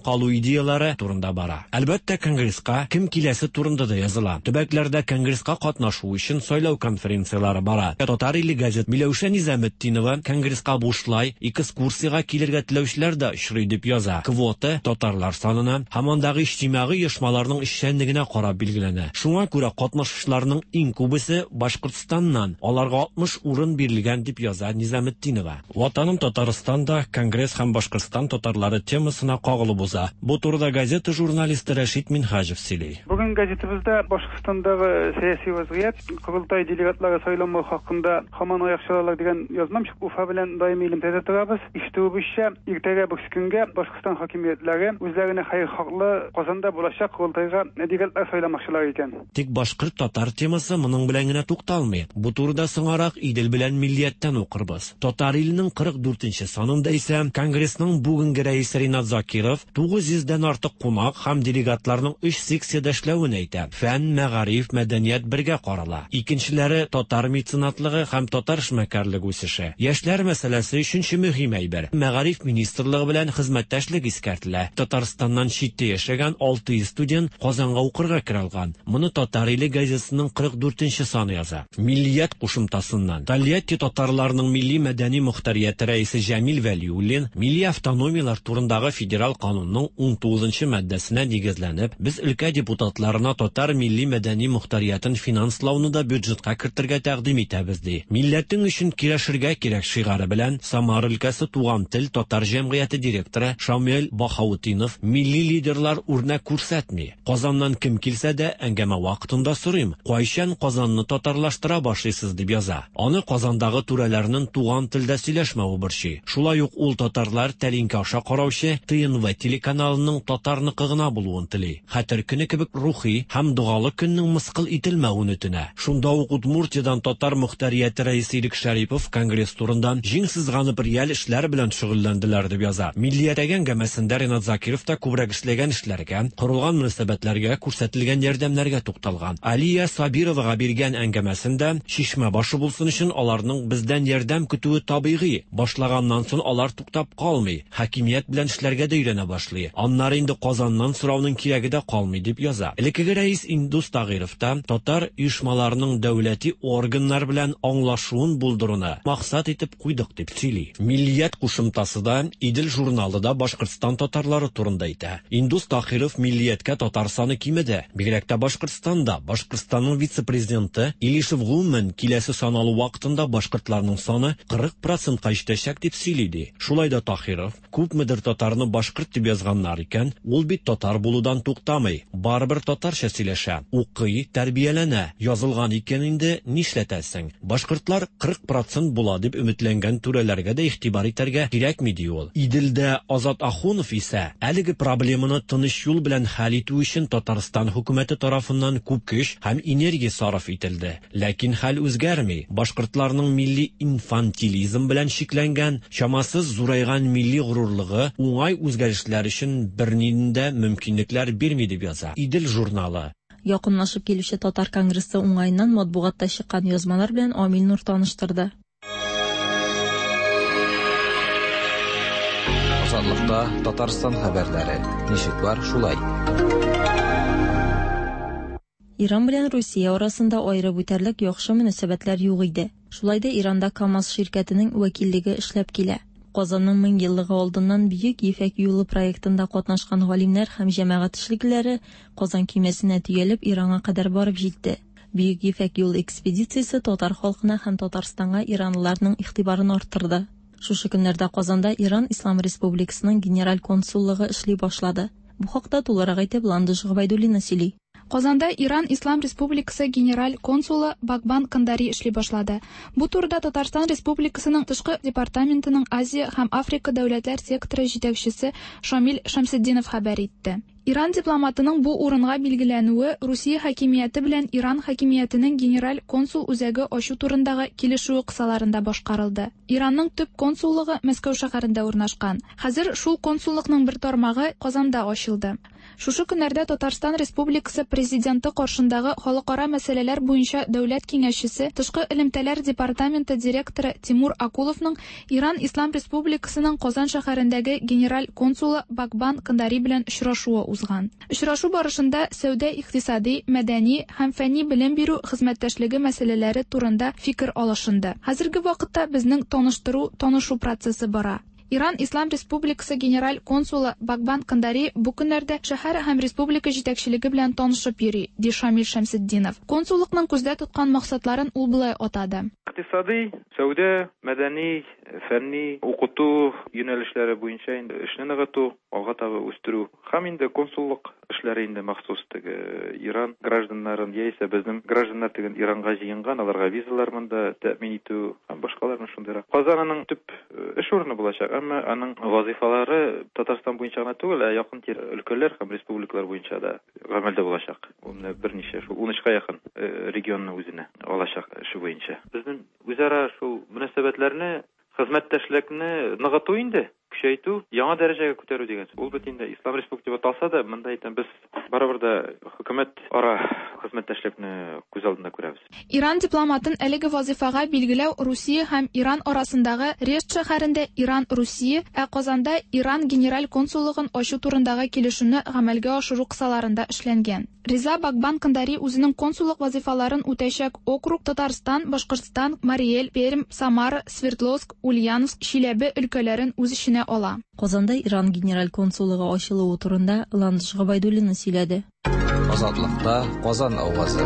калу идеялары турында бара. Әлбәттә, Конгресска кем киләсе турында да языла. Төбәкләрдә Конгресска катнашу өчен сайлау конференциялары бара. Татар иле газет Миләүшә Низаметдинова Конгресска бушлай экскурсиягә килергә теләүчеләр дә очрый дип яза. Квота татарлар санына һәм андагы иҗтимагый оешмаларның эшчәнлегенә карап билгеләнә. Шуңа күрә катнашучыларның иң күбесе Башкортстаннан. Аларга алтмыш урын бирелгән дип яза Низаметдинова. Ватаным Татарстанда Конгресс һәм Башкортстан татарлары темасына кагылып уза. Бу турыда газета журналисты Рәшит Минхаҗев сөйли. Бүген газетабызда Башкортстандагы сәяси вазгыять, курултай делегатлары сайланмау хакында һаман аякчылар дигән язмам чык Уфа белән даими элемтәдә торабыз. Иштүбезчә, иртәгә бу көнгә Башкортстан хакимиятләре үзләренә хәйр хаклы Казанда булачак курултайга делегатлар сайламакчылар икән. Тик башкорт татар темасы моның белән генә тукталмый. Бу турыда соңарак Идел белән миллияттән укырбыз. Татар иленең кырык дүртенче санында исә Конгрессның бүгенге рәисе Ринат Закиров тугыз йөздән артык кунак һәм делегатларның өч секциядә эшләвен әйтә. Фән, мәгариф, мәдәният бергә карала. Икенчеләре татар меценатлыгы һәм татар эшмәкәрлеге үсеше. Яшьләр мәсьәләсе өченче мөһим әйбер. Мәгариф министрлыгы белән хезмәттәшлек искәртелә. Татарстаннан читтә яшәгән алты йөз студент Казанга укырга кирә алган. Моны Татар иле газетасының кырык дүртенче саны яза. Миллият кушымтасыннан Тольятти татарларының милли мәдәни мөхтәрияте рәисе Җәмил Вәлиуллин милли автономиялар турындагы федераль канунның ун тугызынчы маддәсенә нигезләнеп, без өлкә депутатларына татар милли мәдәни мөхтәриятен финанслауны да бюджетка кертергә тәкъдим итәбез ди. Милләтең өчен кирешергә кирәк шигары белән Самар өлкәсе Туган тел татар җәмгыяте директоры Шамил Бахаутдинов милли лидерлар үрнәк күрсәтми. Казаннан кем килсә дә әңгәмә вакытында сорыйм, кайчан Казанны татарлаштыра башлыйсыз дип яза. Аны Казандагы түрәләрнең туган телдә сөйләшмәве борчый. Шулай ук ул татарлар тәлинкә аша караучы Т Н В телеканалының татарныкы гына булуын тели. Хәтер көне кебек рухи һәм дугалы көннең мыскыл ителмәвен үтенә. Шунда ук Удмуртиядан татар мөхтәрияте рәисе Илик Шәрипов Конгресс турында җиңсезганып реаль эшләр белән шөгыльләнделәр дип яза. Миллияттәге әңгәмәсендә Ринат Закиров та күбрәк эшләгән эшләргә, корылган мөнәсәбәтләргә, күрсәтелгән ярдәмнәргә тукталган. Алия Сабировага биргән әңгәмәсендә Шишмә башы булсын өчен аларның бездән ярдәм көтүе табигый. Башлаганнан соң алар туктап калмый, хакимият белән эшләргә дә өйрәнә башлый. Аннары инде Казаннан сорауның кирәге дә калмый дип яза. Элекеге рәис Индус Тагиров та татар оешмаларының дәүләти органнар белән аңлашуын булдыруны максат итеп куйдык дип сөйли. Миллият кушымтасыда Идел журналы да Башкортстан татарлары турында әйтә. Индус Тагиров миллияткә татар саны кимеде. Бигрәк тә Башкортстанда Башкортстанның вице-президенты Илишев Гумман киләсе саналу вакытында башкортларның саны кырык процентка җитәчәк дип сөйли. Шулай да Тагиров күпмедер татарны башкорт дип язганнар икән, ул бит татар булудан туктамый. Барыбер татарча сөйләшә, укый, тәрбияләнә. Язылган икән инде нишләтәсең? Башкортлар кырык процент була дип өметләнгән түрәләргә дә игътибар итәргә кирәкми ди ул. Иделдә Азат Ахунов исә әлеге проблеманы тыныч юл белән хәл итү өчен Татарстан хөкүмәте тарафыннан күп көч һәм энергия сарыф ителде. Ләкин хәл үзгәрми. Башкортларның милли инфантилизм белән шикләнгән, чамасыз зурайган милли горурлыгы уңай үзгәрешләр өчен бернинде мөмкинлекләр бирми дип яза Идел журналы. Якынлашып килүче татар конгрессы уңайыннан матбугатта чыккан язмалар белән Амил Нур таныштырды. Азатлыкта Татарстан хәбәрләре. Ничек бар шулай? Иран белән Русия арасында аерып үтәрлек яхшы мөнәсәбәтләр юк иде. Шулай да Иранда КАМАЗ ширкәтенең вәкиллеге эшләп килә. Казанның мең еллыгы алдыннан Бөек Ефәк юлы проектында катнашкан галимнәр һәм җәмәгать эшлеклеләре Казан көймәсенә төялеп Иранга кадәр барып җитте. Бөек Ефәк юл экспедициясе татар халкына һәм Татарстанга иранлыларның игътибарын арттырды. Шушы көннәрдә Казанда Иран Ислам Республикасының генераль консуллыгы эшли башлады. Бу хакта тулырак әйтеп Ландыш Габайдуллина сөйли. Казанда Иран Ислам Республикасы генераль консулы Багбан Кандари эшли башлады. Бу турыда Татарстан Республикасының тышкы департаментының Азия һәм Африка дәүләтләр секторы җитәкчесе Шамил Шамсетдинов хәбәр итте. Иран дипломатының бу урынга билгеләнүе Русия хакимияте белән Иран хакимиятенең генераль консул үзәге ачу турындагы килешү кысаларында башкарылды. Иранның төп консуллыгы Мәскәү шәһәрендә урнашкан. Хәзер шул консуллыкның бер тармагы Казанда ачылды. Шушы көннәрдә Татарстан Республикасы президенты каршындагы халыкара мәсьәләләр буенча дәүләт киңәшчесе, тышкы элемтәләр департаменты директоры Тимур Акуловның Иран Ислам Республикасының Казан шәһәрендәге генераль консулы Багбан Кандари белән очрашуы узган. Очрашу барышында сәүдә, икътисади, мәдәни һәм фәнни белем бирү хезмәттәшлеге мәсьәләләре турында фикер алышынды. Хәзерге вакытта безнең таныштыру, танышу процессы бара. Иран Ислам Республикасы генераль консулы Багбан Кандари бу көннәрдә шәһәр һәм республика җитәкчелеге белән танышып йөри, ди Шамил Шәмсетдинов. Консуллыкның күздә тоткан максатларын ул булай атады. Икътисади, сәүдә, мәдәни, фәнни, укыту юнәлешләре буенча инде эшне ныгыту, алга таба үстерү һәм инде консуллык эшләре инде махсус теге Иран гражданнарын яисә безнең гражданнар теген Иранга җыенган, аларга визалар монда тәэмин итү һәм башкаларны шундыйрак. Казанның төп эш урыны булачак, әмма аның вазифалары Татарстан буенча гына түгел, ә якын тирә өлкәләр һәм республикалар буенча да гамәлдә булачак. Ул менә берничә шул ун өчкә якын регионны үзенә алачак эше буенча. Безнең үзара шул мөнәсәбәтләрне, хезмәттәшлекне ныгыту инде, көчәйтү, яңа дәрәҗәгә күтәрү дигән. Ул бит инде Ислам Республикасы дип аталса да, монда әйтәм, без барыбер да хөкүмәт ара хезмәттәшлекне күз алдында күрәбез. Иран дипломатын әлеге вазифага билгеләү Русия һәм Иран арасындагы Решт шәһәрендә Иран-Русия, ә Казанда Иран генераль консуллыгын ачу турындагы килешүне гамәлгә ашыру кысаларында эшләнгән. Риза Багбан Кандари үзенең консуллык вазифаларын үтәчәк округ Татарстан, Башкортстан, Мари-Эл, Пермь, Самара, Свердловск, Ульяновск, Чиләбе өлкәләрен үз эченә ала. Казанда Иран генераль консуллыгы ачылуы турында Ландыш Габайдуллина сөйләде. Азатлыкта Казан авазы.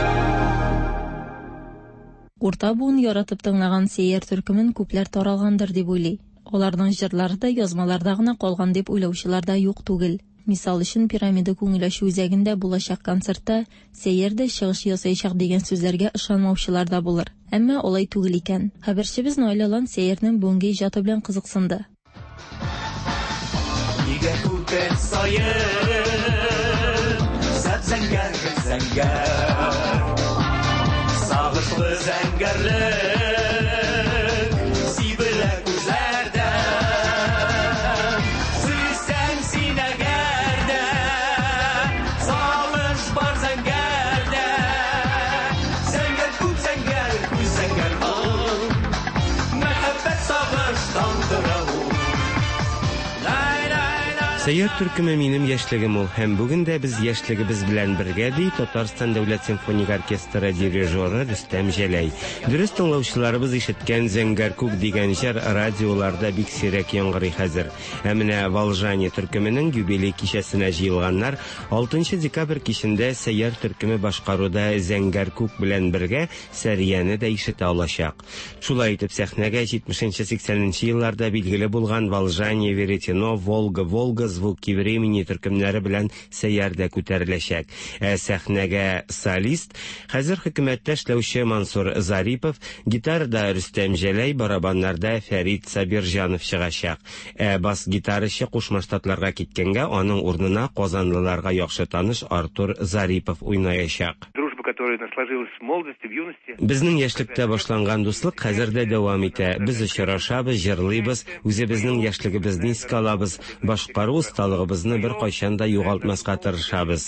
Урта буын яратып тыңлаган Сәйяр төркемен күпләр таралгандыр дип уйлый. Аларның җырлары да язмаларда гына калган дип уйлаучылар да юк түгел. Мисал өчен пирамида күңеләшү үзәгендә булачак концертта Сәйярдә чыгыш ясаячак дигән сүзләргә ышанмаучылар да булыр. Әмма алай түгел икән. Хәбәрчебез Наилалан Сәйярның бүгенге иҗаты белән кызыксынды. Нигә күтәр сайыр, зәңгәр зәңгәр, сагышлы зәңгәрлек, сибелә күзләрдә, сүзсәң син әгәрдә, сагыш бар зәңгәрдә, зәңгәр күк зәңгәр, күз зәңгәр ул, мәхәббәт сагыш тандыра ул. Сәйяр төркеме минем яшьлегем ул, һәм бүген дә без яшьлегебез белән бергә ди Татарстан дәүләт симфоник оркестры дирижеры Рөстәм Җәләй. Дөрес тыңлаучыларыбыз ишеткән Зәңгәр күк дигән җыр радиоларда бик сирәк яңгырый хәзер. Ә менә Волжани төркеменең юбилей кичәсенә җыелганнар алтынчы декабрь кичендә Сәйяр төркеме башкаруда Зәңгәр күк белән бергә Сәрияне дә ишетә алачак. Шулай итеп сәхнәгә җитмешенче-сиксәненче елларда билгеле булган Волжани, Веретено, Волга, Волга звуки времени төркемнәре белән Сәйярдә күтәреләчәк. Ә сәхнәгә солист хәзер хөкүмәттә эшләүче Мансур Зарипов, гитарада Рөстәм Җәләй, барабаннарда Фәрит Сабирҗанов чыгачак. Ә бас гитарачы Кушма Штатларга киткәнгә аның урынына казанлыларга яхшы таныш Артур Зарипов уйнаячак. Безнең яшьлектә башланган дуслык хәзердә дәвам итә. Без очрашабыз, җырлыйбыз, үзебезнең яшьлегебезне искә алабыз, башкару осталыгыбызны бер кайчан да югалтмаска тырышабыз.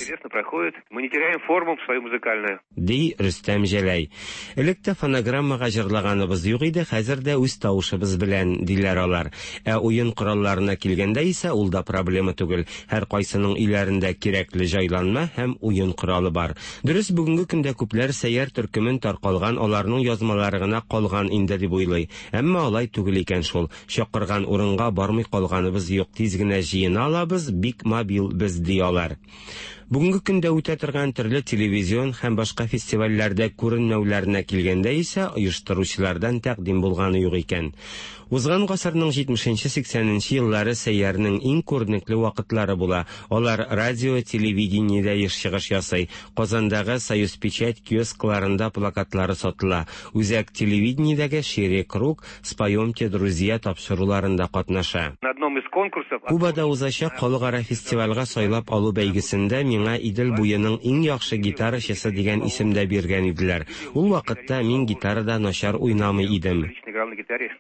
Ди Рөстәм Җәләй. Электә фонограммага җырлаганыбыз юк иде, хәзердә үз тавышыбыз белән диләр алар. Ә уен коралларына килгәндә исә ул да проблема түгел. Һәр кайсының өйләрендә кирәкле җайланма һәм уен коралы бар. Дөрес, бүгенге көндә күпләр Сәйяр төркемен таркалган, аларның язмалары гына калган инде дип уйлый. Әмма алай түгел икән шул. Чакырган урынга бармый калганыбыз юк, тиз генә җыена алабыз, бик мобил без ди алар. Бүгенге көндә үтә торган төрле телевизион һәм башка фестивальләрдә күренмәүләренә килгәндә исә оештыручылардан тәкъдим булганы юк икән. Узган гасырның җитмешенче-сиксәненче еллары Сәйярның иң күренекле вакытлары була. Алар радио, телевидениедә еш чыгыш ясый. Казандагы Союз печать киоскларында плакатлары сатыла. Үзәк телевидениедәге Шире круг, Споемте, друзья тапшыруларында катнаша. Кубада узачак халыкара фестивальгә сайлап алу бәйгесендә миңа Идел буеның иң яхшы гитарачысы дигән исемдә биргән иделәр. Ул вакытта мин гитарада начар уйнамый идем.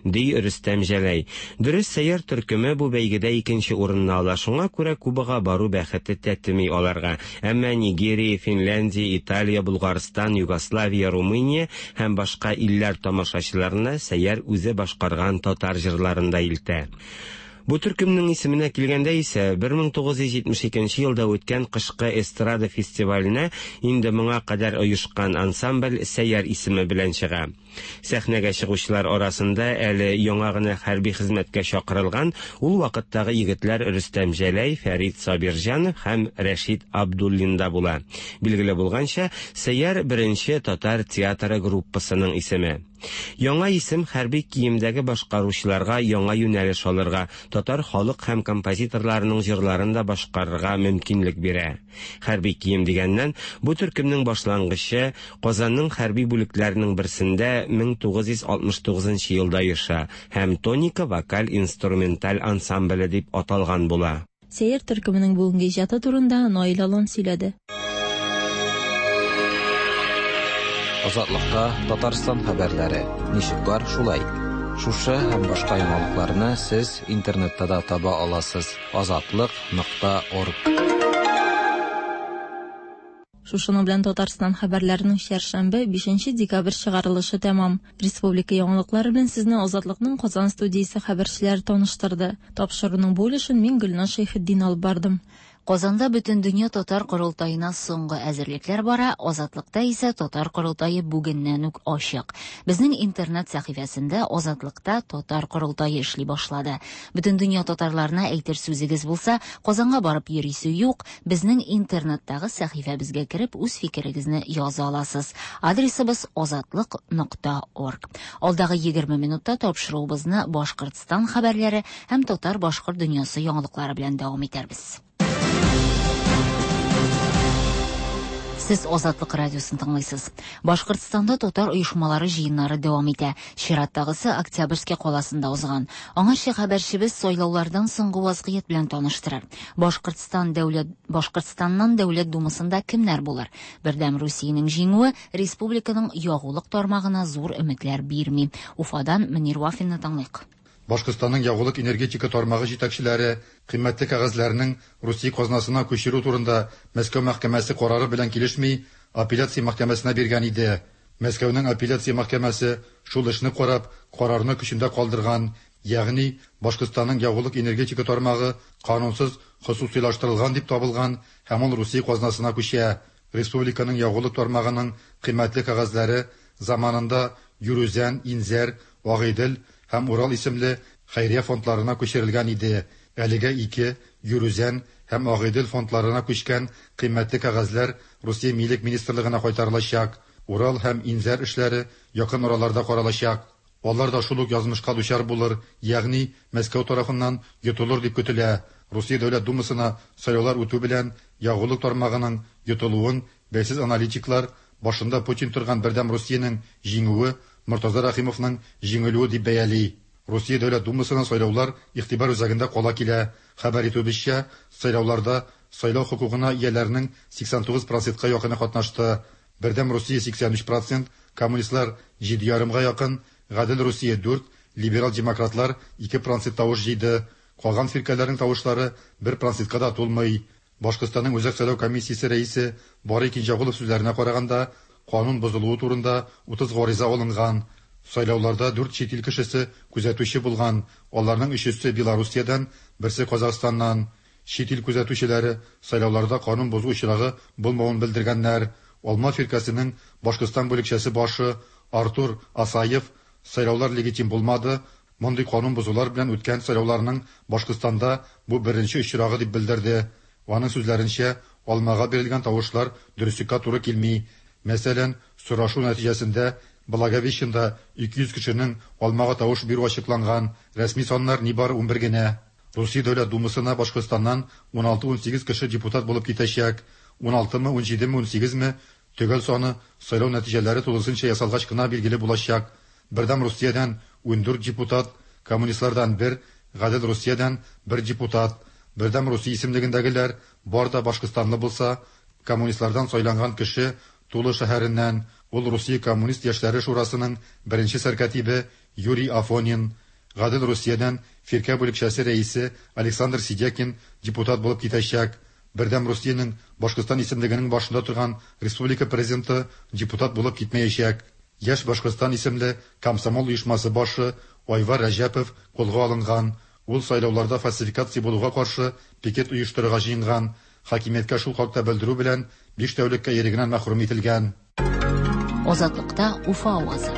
ди Рөстәм Җәләй. Дөрес, сәйяр төркеме бу бәйгедә икенче урынны ала. Шуңа күрә Кубага бару бәхете тәтми аларга. Әмма Нигерия, Финляндия, Италия, Булгарстан, Югославия, Румыния һәм башка илләр тамашачыларына сәйяр үзе башкарган татар җырларында илтә. Бу төркемнең исеменә килгәндә исә бер мең тугыз йөз җитмеш икенче елда үткән кышкы эстрада фестиваленә инде моңа кадәр оешкан ансамбль сәйяр исеме белән чыга. Сәхнәгә чыгучылар арасында әле яңа гына хәрби хезмәткә чакырылган ул вакыттагы егетләр Рөстәм Җәләй, Фәрит Сабирҗанов һәм Рәшид Абдуллин да була. Билгеле булганча, сәйяр беренче татар театры группасының исеме. Яңа исем хәрби киемдәге башкаручыларга яңа юнәлеш алырга, татар халык һәм композиторларының җырларын да башкарырга мөмкинлек бирә. Хәрби кием дигәннән, бу төркемнең башлангычы Казанның хәрби бүлекләренең берсендә мең тугыз йөз алтмыш тугызынчы елда оеша һәм Тоника вокаль-инструменталь ансамбле дип аталган була. Сәйяр төркеменең бүгенге иҗаты турында Наил Алан сөйләде. Азатлыкта Татарстан хәбәрләре. Ничек бар шулай? Шушы һәм башка яңалыкларны сез интернетта да таба аласыз. азатлык нокта орг. Шушының белән Татарстан хәбәрләренең чәршәмбе бишенче декабрь чыгарылышы тәмам. Республика яңалыклары белән сезне Азатлыкның Казан студиясе хәбәрчеләре таныштырды. Тапшыруның бу өлешен мин Гөлназ Шәйхетдин алып бардым. Казанда бөтен дөнья татар корылтаена соңгы әзерлекләр бара, Азатлыкта исә татар корылтае бүгеннән үк ачык. Безнең интернет сәхифәсендә Азатлыкта татар корылтае эшли башлады. Бөтен дөнья татарларына әйтер сүзегез булса, Казанга барып йөрисе юк, безнең интернеттагы сәхифәбезгә кереп үз фикерегезне яза аласыз. Адресыбыз азатлык нокта орг. Алдагы егерме минутта тапшыруыбызны Башкортстан хәбәрләре һәм татар башкорт дөньясы яңалыклары белән дәвам итәрбез. Сез Азатлык радиосын тыңлыйсыз. Башкортстанда татар оешмалары җыеннары дәвам итә. Чираттагысы Октябрьский каласында узган. Аңарча хәбәрчебез сайлаулардан соңгы вазгыять белән таныштырыр. Башкортстан дәүләт Башкортстаннан дәүләт думасында кемнәр булыр? Бердәм Русиянең җиңүе республиканың ягулык тармагына зур өметләр бирми. Уфадан Мөнир Вафинны тыңлыйк. Башкортстанның ягулык энергетика тармагы җитәкчеләре кыйммәтле кәгазьләрнең Русия казнасына күчерү турында Мәскәү мәхкәмәсе карары белән килешми, апелляция мәхкәмәсенә биргән иде. Мәскәүнең апелляция мәхкәмәсе шул эшне карап, карарны көчендә калдырган, ягъни Башкортстанның ягулык энергетика тармагы канунсыз хосусыйлаштырылган дип табылган һәм ул Русия казнасына күчә. Республиканың ягулык тармагының кыйммәтле кәгазьләре заманында Юрүзән, Инзәр, Агыйдел һәм Урал исемле хәйрия фондларына күчерелгән иде. Әлегә ике Юрүзән һәм Агыйдел фондларына күчкән кыйммәтле кәгазьләр Русия Милек министрлыгына кайтарылачак. Урал һәм Инзәр эшләре якын араларда каралачак. Алар да шул ук язмышка дучар булыр, ягъни Мәскәү тарафыннан йотылыр дип көтелә. Русия Дәүләт Думасына сайлаулар үтү белән ягулык тармагының йотылуын бәйсез аналитиклар башында Путин торган Бердәм Русиянең җиңүе Муртаза Рахимовның җиңелүе дип бәяли. Русия Дәүләт Думасына сайлаулар игътибар үзәгендә кала килә. Хәбәр итүебезчә, сайлауларда сайлау хокукына ияләренең сиксән тугыз процентка якыны катнашты. Бердәм Русия сиксән өч процент, коммунистлар җиде ярымга якын, Гадел Русия дүрт, либерал демократлар ике процент тавыш җыйды. Калган фиркәләрнең тавышлары бер процентка да тулмый. Башкортстанның үзәк сайлау комиссиясе рәисе Барый Кинҗагулов сүзләренә караганда, канун бозылуы турында утыз гариза алынган. Сайлауларда дүрт чит ил кешесе күзәтүче булган. Аларның өчесе Белоруссиядән, берсе Казакъстаннан. Чит ил күзәтүчеләре сайлауларда канун бозу очрагы булмавын белдергәннәр. Алма фиркасының Башкортстан бүлекчәсе башы Артур Асаев сайлаулар легитим булмады. Мондый канун бозулар белән үткән сайлауларның Башкортстанда бу беренче очрагы дип белдерде. Аның сүзләренчә, алмага бирелгән тавышлар дөреслеккә туры килми. Мәсәлән, сорашу нәтиҗәсендә Благовещенда ике йөз кешенең алмага тавыш бирү ачыкланган. Рәсми саннар нибары унбер генә. Русия Дәүләт Думасына Башкортстаннан он алты он сигез кеше депутат булып китәчәк. он алтымы, он җидеме, он сигезме төгәл саны сайлау нәтиҗәләре тулысынча ясалгач кына билгеле булачак. Бердәм Русиядән он дүрт депутат, коммунистлардан бер, Гадел Русиядән бер депутат. Бердәм Русия исемлегендәгеләр бар да Башкортстанлы булса, коммунистлардан сайланган кеше Тулы шәһәреннән, Ул Русия коммунист яшьләре шурасының беренче сәркатибе Юрий Афонин, Гадел Русиядән фирка бүлекчәсе рәисе Александр Сидякин депутат булып китәчәк. Бердәм Русиянең Башкортстан исемлегенең башында торган республика президенты депутат булып китмәячәк. Яшь Башкортстан исемле комсомол оешмасы башы Айвар Рәҗәпов кулга алынган. Ул сайлауларда фальсификация булуга каршы пикет оештырырга җыенган. Хакимияткә шул хакта белдерү белән биш тәүлеккә ирегеннән мәхрүм ителгән. Азатлыкта Уфа авазы.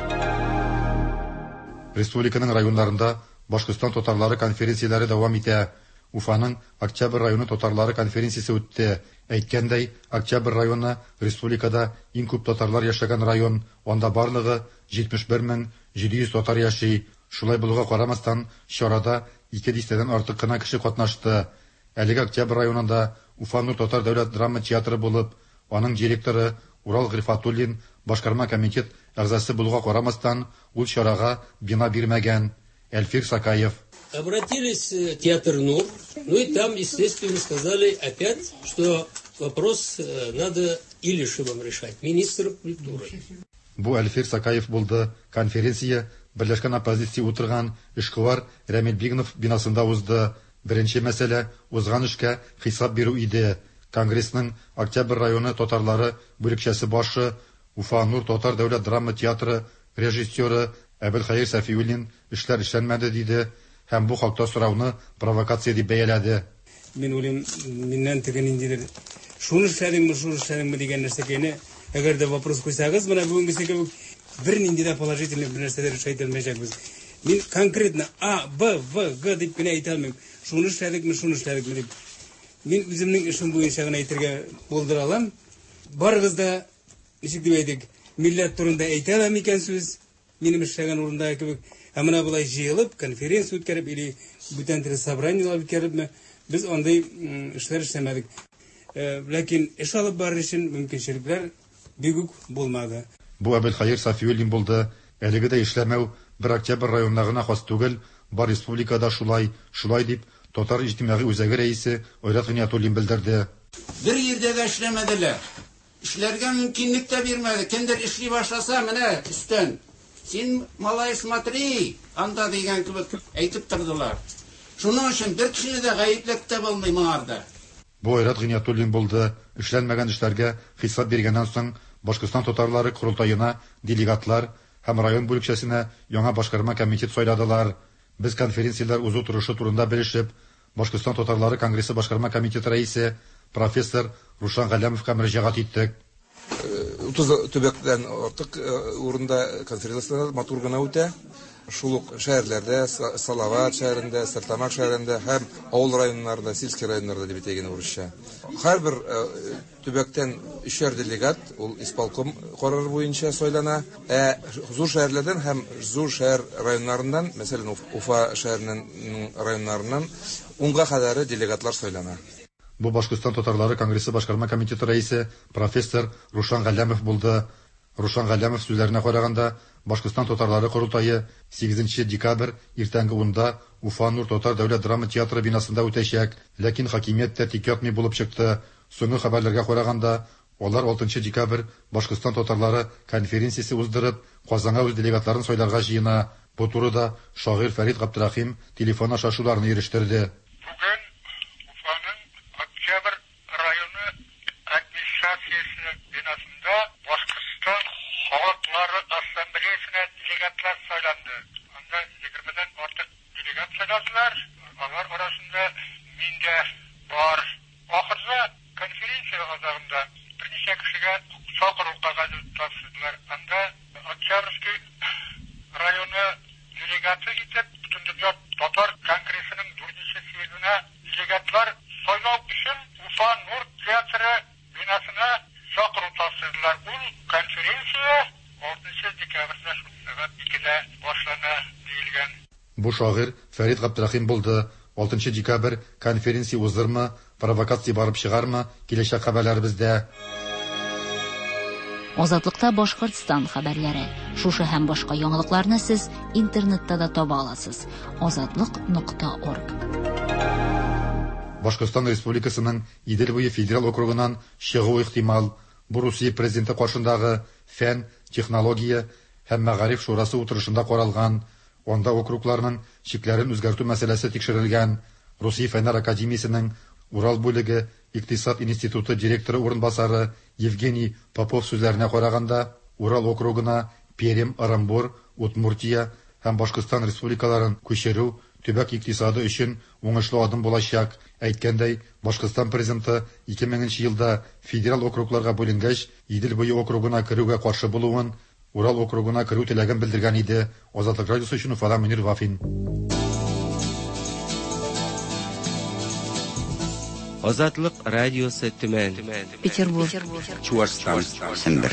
Республиканың районнарында Башкортстан татарлары конференцияләре дәвам итә. Уфаның Октябрь районы татарлары конференциясе үтте. Әйткәндәй, Октябрь районы республикада иң күп татарлар яшәгән район. Анда барлыгы җитмеш бер мең җиде йөз татар яши. Шулай булуга карамастан, чарада ике дистәдән артык кына кеше катнашты. Әлеге Октябрь районында Уфа Нур татар дәүләт драма театры булып, аның директоры Урал Грифатуллин башкарма комитет әгъзасы булуга карамастан, ул чарага бина бирмәгән. Эльфир Сакаев. Обратились в театр Нур, ну и там, естественно, сказали опять, что вопрос надо Илишевым решать, министр культуры. Бу Эльфир Сакаев булды. Конференция Берләшкән оппозиция утырган эшкуар Рәмил Бигнов бинасында узды. Беренче мәсьәлә узган эшкә хисап бирү иде. Конгрессның Октябрь районы татарлары бүлекчәсе башы Уфа Нур татар дәүләт драма театры режиссеры Әбелхайыр Сафиуллин эшләр эшләнмәде диде һәм бу хакта сорауны провокация дип бәяләде. Мин уйлыйм, миннән тегән индидер. Шуны эшләдеңме, шуны эшләдеңме дигән нәрсәгә, әгәр дә вопрос куйсагыз, менә бүгенгесегә бер нинди дә положительный бер нәрсәдә решать итәлмәячәкбез. Мин конкретно А, Б, В, Г дип кенә әйтә алмыйм. Шуны эшләдекме, шуны эшләдекме дип. Мин үземнең эшем буенча гына әйтергә булдыра алам. Барыгыз да ничек дип әйтик, милләт турында әйтә алам икән сүз. Минем эшләгән урында кебек, ә менә булай җыелып, конференция үткәреп, или бүтән тирә собраниелар үткәрепме, без андай эшләр эшләмәдек. Ләкин эш алып барыр өчен мөмкинчелекләр бик үк булмады. Бу Әбелхайыр Сафиуллин булды. Әлеге дә эшләмәү бер Октябрь районнарына хас түгел, бар республикада шулай, шулай дип татар иҗтимагый үзәге рәисе Айрат Гыниятуллин белдерде. Бер yerдә дә эшләмәделәр. Эшләргә мөмкинлек тә бирмәде. Кемдер эшли башласа, менә өстән син малай смотри, анда дигән кебек әйтеп тордылар. Шуның өчен бер кешене дә гаепләп тә булмый моңарда. Бу Айрат Гыниятуллин булды. Эшләнмәгән эшләргә хисап биргәннән соң Башкортстан татарлары курултаена делегатлар һәм район бүлекчәсенә яңа башкарма комитет сайладылар. Без конференцияләр узу турышы турында белешеп, Башкортстан татарлары конгрессы башкарма комитеты рәисе профессор Рушан Галямовка мөрәҗәгать иттек. утыз төбәктән артык урында конференциялар матур гына үтә. Шул ук шәһәрләрдә, Салават шәһәрендә, Стартамак шәһәрендә һәм авыл районнарында, сельский районнарда дип әйтәген урысча. Һәрбер төбәктән өчәр делегат, ул исполком карары буенча сайлана. Ә зур шәһәрләрдән һәм зур шәһәр районнарыннан, мәсәлән, Уфа шәһәренең районнарыннан унга кадәр делегатлар сайлана. Бу Башкортстан татарлары конгрессы башкарма комитеты рәисе профессор Рушан Галямов булды. Рушан Галямов сүзләренә караганда, Башкортстан татарлары курултайы сигезенче декабрь иртәнге унда Уфа Нур татар дәүләт драма театры бинасында үтәчәк, ләкин хакимият тә тик ятмый булып чыкты. Соңгы хәбәрләргә караганда, алар алтынчы декабрь Башкортстан татарлары конференциясе уздырып, Казанга үз делегатларын сайларга җыена. Бу турыда шагыйрь Фәрит Габдрахим телефон аша шуларны ирештирде. Бүген Уфаның Октябрь районы администрациясе бинасында Башкортстан халыклары ассамблеясына делегатлар сайланды. Анда егермедән артык делегат сайладылар. Алар арасында мин дә бар. Ахырда конференция азагында берничә кешегә чакыру кагазы тапшырдылар. Анда Октябрьский районы делегаты итеп бөтендөнья татар конгрессының дүртенче съездына делегатлар сайлау өчен Уфа Нур театры бинасына чакыру тапшырдылар. Ул конференция алтынчы декабрьдә сәгать икедә башлана диелгән. Бу шагыйрь Фәрит Габдрахим булды. алтынчы декабрь конференция уздырма, провокация барып чыгарма, киләчәк хәбәрләр бездә. Азатлыкта Башкортстан хәбәрләре. Шушы һәм башка яңалыкларны сез интернетта да таба аласыз. азатлык нокта орг. Башкортстан Республикасының Идел буе федерал округынан чыгу ихтимал. Бу Русия президенты каршындагы фән технология һәм мәгариф шурасы утырышында каралган. Онда округларның чикләрен үзгәртү мәсьәләсе тикшерелгән. Русия фәннәр академиясенең Урал бүлеге Икътисад институты директоры урынбасары Евгений Попов сүзләренә караганда, Урал округына Пермь, Оренбур, Удмуртия һәм Башкортстан республикаларын күчерү төбәк икътисады өчен уңышлы адым булачак. Әйткәндәй, Башкортстан президенты ике меңенче елда федераль округларга бүленгәч, Идел буе округына керүгә каршы булуын, Урал округына керү теләген белдергән иде. Азатлык радиосы өчен Уфадан Мөнир Вафин. Азатлык радиосы Төмән. Петербург. Чувашстан. Сендер.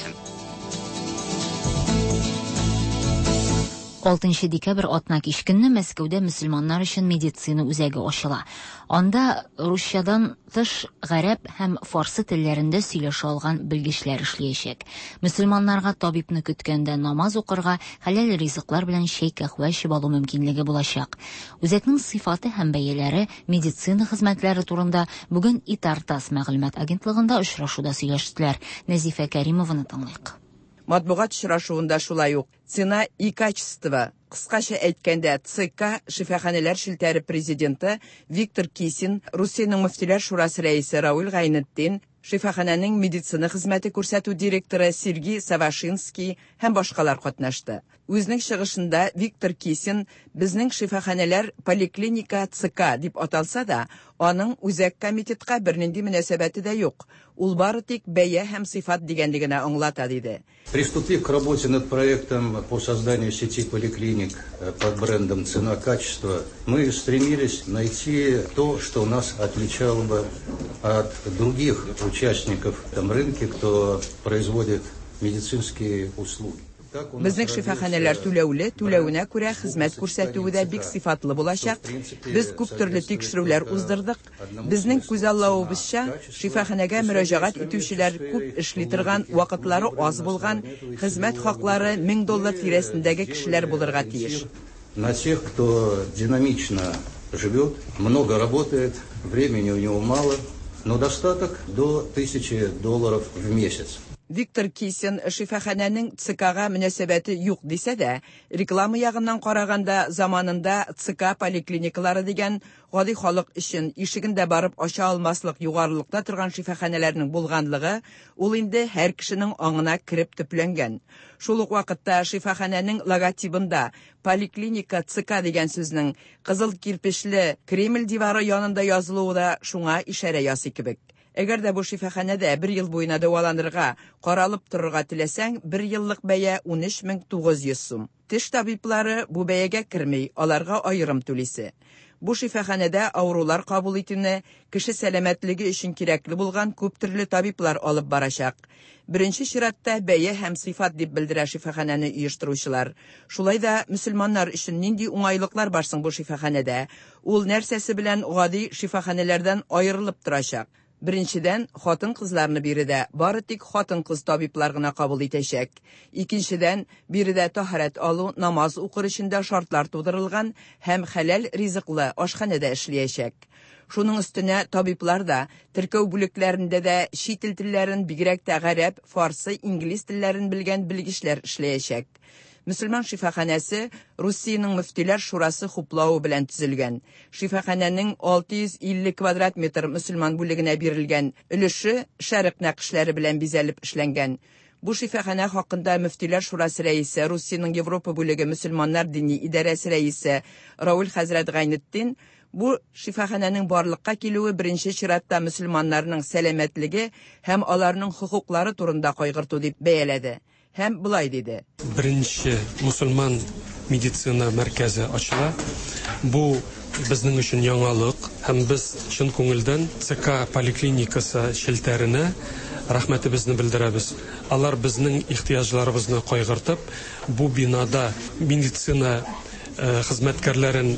алтынчы декабрь атна кич көнне Мәскәүдә мөселманнар өчен медицина үзәге ачыла. Анда русчадан тыш гарәп һәм фарсы телләрендә сөйләшә алган белгечләр эшләячәк. Мөселманнарга табибны көткәндә намаз укырга, хәләл ризыклар белән чәй кахва эчеп алу мөмкинлеге булачак. Үзәкнең сыйфаты һәм бәяләре, медицина хезмәтләре турында бүген Итартас мәгълүмат агентлыгында очрашуда сөйләштеләр. Нәзифә Кәримованы тыңлыйк. Матбугат очрашуында шулай ук цена и качество, кыскача әйткәндә ЦК шифаханәләр шелтәре президенты Виктор Кисин, Русиянең мөфтиләр шурасы рәисе Рауль Гайнетдин, шифаханәнең медицина хезмәте күрсәтү директоры Сергей Савашинский һәм башкалар катнашты. Үзенең чыгышында Виктор Кисин безнең шифаханәләр поликлиника ЦК дип аталса да, аның үзәк комитетка бернинди мөнәсәбәте дә юк. Ул бары тик бәя һәм сыйфат дигәнлегенә аңлата диде. Приступив к работе над проектом по созданию сети поликлиник под брендом «Цена-качество», мы стремились найти то, что нас отличало бы от других участников в этом рынке, кто производит медицинские услуги. Безнең шифаханәләр түләүле, түләүенә күрә хезмәт күрсәтүе дә бик сыйфатлы булачак. Без күп төрле тикшерүләр уздырдык. Безнең күзаллавыбызча, шифаханәгә мөрәҗәгать итүчеләр күп эшли торган, вакытлары аз булган, хезмәт хаклары мең доллар тирәсендәге кешеләр булырга тиеш. На тех, кто динамично живет, много работает, времени у него мало, но достаток до тысячи долларов в месяц. Виктор Кисин шифаханәнең ЦКга мөнәсәбәте юк дисә дә, реклама ягыннан караганда заманында ЦК поликлиникалары дигән гади халык өчен ишегендә барып ача алмаслык югарылыкта торган шифаханәләрнең булганлыгы ул инде һәр кешенең аңына кирип төпләнгән. Шул ук вакытта шифаханәнең логотипында поликлиника ЦК дигән сүзнең кызыл кирпечле Кремль дивары янында язылуы да шуңа ишарә ясый кебек. Әгәр дә бу шифаханәдә бер ел буена дәваланырга, каралып торырга теләсәң, бер еллык бәя ун өч мең тугыз йөз сум. Теш табиблары бу бәягә керми, аларга аерым түлисе. Бу шифаханәдә авырулар кабул итүне, кеше сәламәтлеге өчен кирәкле булган күп төрле табиблар алып барачак. Беренче чиратта бәя һәм сыйфат дип белдерә шифаханәне оештыручылар. Шулай да мөселманнар өчен нинди уңайлыклар барсың бу шифаханәдә? Ул нәрсәсе белән гади шифаханәләрдән аерылып торачак? Беренчедән, хатын-кызларны биредә бары тик хатын-кыз табиблар гына кабул итәчәк. Икенчедән, биредә тахарат алу, намаз укыр өчен дә шартлар тудырылган һәм хәләл ризыклы ашханәдә эшләячәк. Шуның өстенә табиблар да теркәү бүлекләрендә дә чит ил телләрен, бигрәк тә гарәп, фарсы, инглиз телләрен белгән белгечләр эшләячәк. Мөселман шифаханәсе Русиянең мөфтиләр шурасы хуплауы белән төзелгән. Шифаханәнең алты йөз илле квадрат метр мөселман бүлегенә бирелгән, өлеше шәрык нәкышләре белән бизәлеп эшләнгән. Бу шифаханә хакында мөфтиләр шурасы рәисе, Русиянең Европа бүлеге мөселманнар дини идарәсе рәисе Рауль хәзрәт Гайнетдин бу шифаханәнең барлыкка килүе беренче чиратта мөселманнарның сәламәтлеге һәм аларның хукуклары турында кайгырту дип бәяләде. Һәм булай диде. Беренче мусульман медицина мәркәзе ачыла. Бу безнең өчен яңалык һәм без чын күңелдән ЦК поликлиникасы шелтәренә рәхмәтебезне белдерәбез. Алар безнең ихтиҗларыбызны кайгыртып, бу бинада медицина хезмәткәрләрен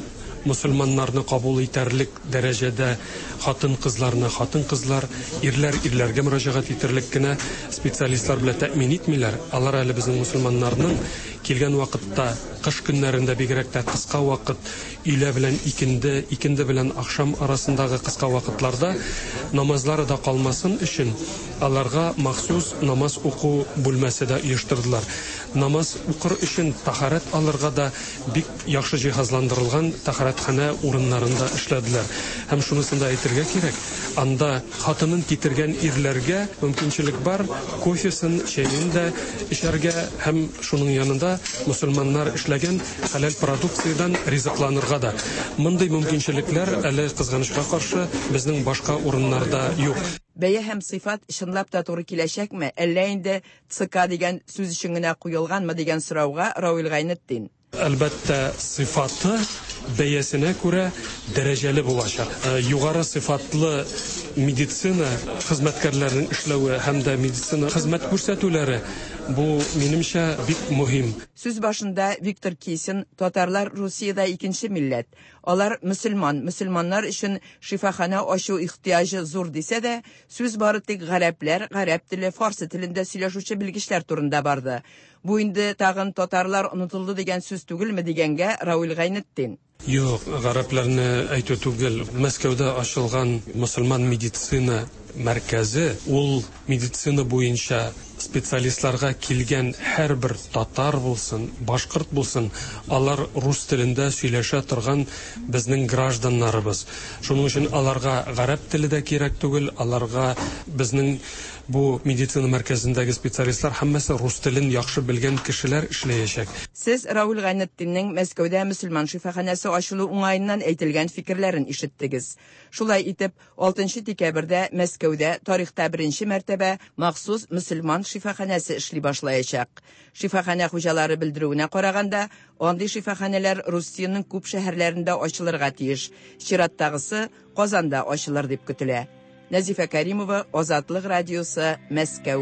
мусульманнарны кабул итәрлек дәрәҗәдә хатын кызларны хатын кызлар, ирләр ирләргә мөрәҗәгать итерлек кенә специалистлар белән тәэмин итмиләр. Алар әле безнең мусульманнарның килгән вакытта кыш көннәрендә бигрәк тә кыска вакыт өйлә белән икенде, икенде белән ахшам арасындагы кыска вакытларда намазлары да калмасын өчен аларга махсус намаз уку бүлмәсе дә оештырдылар. Намаз укыр өчен тахарат алырга да бик яхшы җиһазландырылган тахаратхана урыннарында эшләделәр. Һәм шунысын да әйтергә кирәк, анда хатынын китергән ирләргә мөмкинчелек бар, кофесын, чәен дә эчәргә һәм шуның янында мусульманнар эшләгән халал продукциядан ризыкланырга да. Мондый мөмкинчелекләр әле кызганычка каршы безнең башка урыннарда юк. Бәя һәм сыйфат чынлап та туры киләчәкме, әллә инде ЦК дигән сүз өчен генә куелганмы дигән сорауга Рауил Гайнетдин. Әлбәттә, сыйфаты бәясенә күрә дәрәҗәле булачак. Югары сыйфатлы медицина хезмәткәрләренең эшләве һәм дә медицина хезмәт күрсәтүләре бу минемчә бик мөһим. Сүз башында Виктор Кисин, татарлар Русиядә икенче милләт. Алар мөселман, мөселманнар өчен шифахана ачу ихтияҗы зур дисә дә, сүз бары тик гарәпләр, гарәп теле, фарсы телендә сөйләшүче белгечләр турында барды. Бу инде тагын татарлар онытылды дигән сүз түгелме дигәнгә Рауил Гайнетдин. Юк, гарәпләрне әйтү түгел. Мәскәүдә ачылган мөселман медицина мәркәзе, ул медицина буенча специалистларга килгән һәрбер татар булсын, башкорт булсын, алар рус телендә сөйләшә торган безнең гражданнарыбыз. Шуның өчен аларга гарәп теле дә кирәк түгел, аларга безнең бу медицина мәркәзендәге специалистлар һәммәсе рус телен яхшы белгән кешеләр эшләячәк. Сез Рауил Гайнетдиннең Мәскәүдә мөселман шифаханәсе ачылу уңаеннан әйтелгән фикерләрен ишеттегез. Шулай итеп, алтынчы декабрьдә Мәскәүдә тарихта беренче мәртәбә махсус мөселман шифаханәсе эшли башлаячак. Шифахана хуҗалары белдерүенә караганда, андый шифаханәләр Русиянең күп шәһәрләрендә ачылырга тиеш. Чираттагысы Казанда ачылыр дип көтелә. Назифа Каримова, Азатлык радиосы, Мәскәү.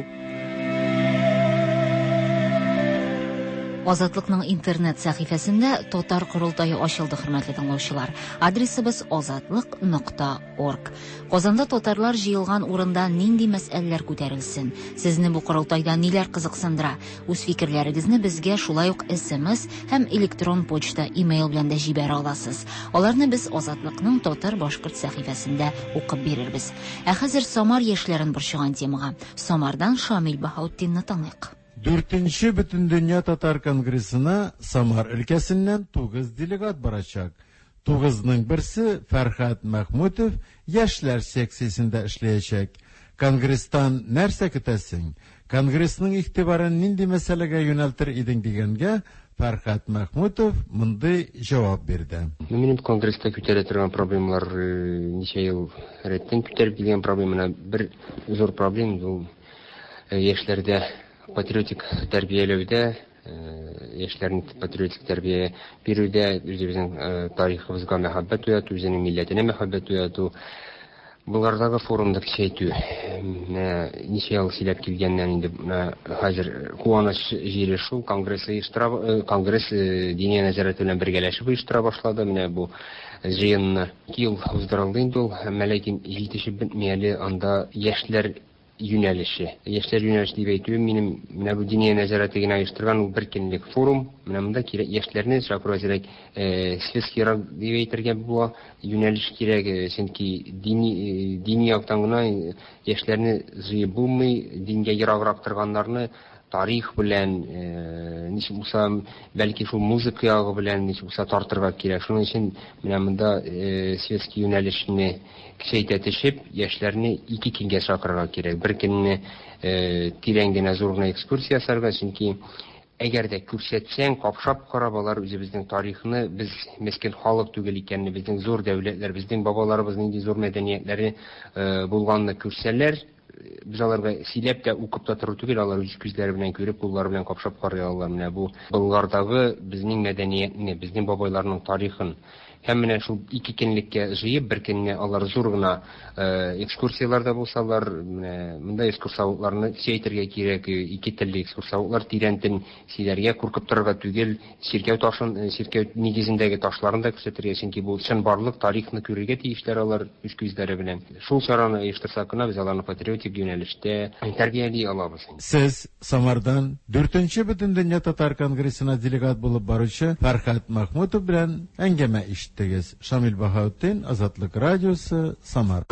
Азатлыкның интернет сәхифәсендә Татар Корылтайы ачылды, хөрмәтле тыңлаучылар. Адресыбыз азатлык нокта орг. Казанда татарлар җыелган урында нинди мәсьәләләр күтәрелсен? Сезне бу корылтайда ниләр кызыксындыра? Үз фикерләрегезне безгә шулай ук эс-эм-эс һәм электрон почта, имейл белән дә җибәрә аласыз. Аларны без Азатлыкның Татар башкорт сәхифәсендә укып бирербез. Ә хәзер Самар яшьләрен борчыган темага Самардан Шамил Баһаутдинны таныйк. Дүртенче Бөтендөнья татар конгрессына Самар өлкәсеннән тугыз делегат барачак. Тугызның берсе Фәрхат Мәхмүтов яшьләр секциясендә эшләячәк. Конгресстан нәрсә көтәсең? Конгрессның игътибарын нинди мәсьәләгә юнәлтер идең дигәнгә Фәрхат Мәхмүтов мондый җавап бирде. Минем конгресста күтәрә торган проблемалар ничә ел рәттән күтәреп килгән проблеманы бер зур проблема ул яшьләрдә патриотик тәрбияләүдә, яшьләрне патриотик тәрбия бирүдә, үзебезнең тарихыбызга мәхәббәт уяту, үзенең милләтенә мәхәббәт уяту, булардагы форумда кичәйтү. Ничә ел сөйләп килгәннән инде хәзер куаныч җире шул, конгресс оештыра, конгресс дини нәзарәт белән бергәләшеп оештыра башлады. Менә бу җыенны ел уздырылды инде ул, ләкин җитешеп бетми әле анда яшьләр юнәлеше. Яшьләр юнәлеше дип әйтүем минем менә бу дини нәзарәте генә оештырган бер көнлек форум. Менә монда кирәк яшьләрне шакырачак, светский дип әйтергә була, юнәлеш кирәк, чөнки дини дини яктан гына яшьләрне җыеп булмый, дингә ераграк торганнарны тарих белән, ничек булса, бәлки шул музыка ягы белән ничек булса тартырга кирәк. Шуның өчен менә монда светский юнәлешне кичәйтә төшеп, яшьләрне ике көнгә чакырырга кирәк. Бер көнне тирән генә зур гына экскурсия ясарга, чөнки әгәр дә күрсәтсәң, капшап карап алар үзебезнең тарихны, без мескен халык түгел икәнне, безнең зур дәүләтләр, безнең бабаларыбызның нинди зур мәдәниятләре булганны күрсәләр, biz аларга сөйләп тә укып та тору түгел, алар үз күзләре белән күреп, куллары белән капшап карый алалар. Менә бу Болгардагы безнең мәдәниятне, безнең бабайларның тарихын Һәм менә шул ике көнлеккә җыеп, бер көнгә алар зур гына экскурсияларда булсалар, менә монда экскурсоводларны сөйтергә кирәк, ике телле экскурсоводлар тирән тел сөйләргә, куркып торырга түгел, сиркәү ташын, сиркәү нигезендәге ташларын да күрсәтергә, чөнки бу чын барлык тарихны күрергә тиешләр алар үз күзләре белән. Шул чараны оештырсак кына без аларны патриотик юнәлештә тәрбияли алабыз. Сез Самардан дүртенче Бөтендөнья татар конгрессына делегат булып баручы Фәрхәт Мәхмүтов белән әңгәмә ишеттегез. Шамил Баһаутдин, Азатлык радиосы, Самар.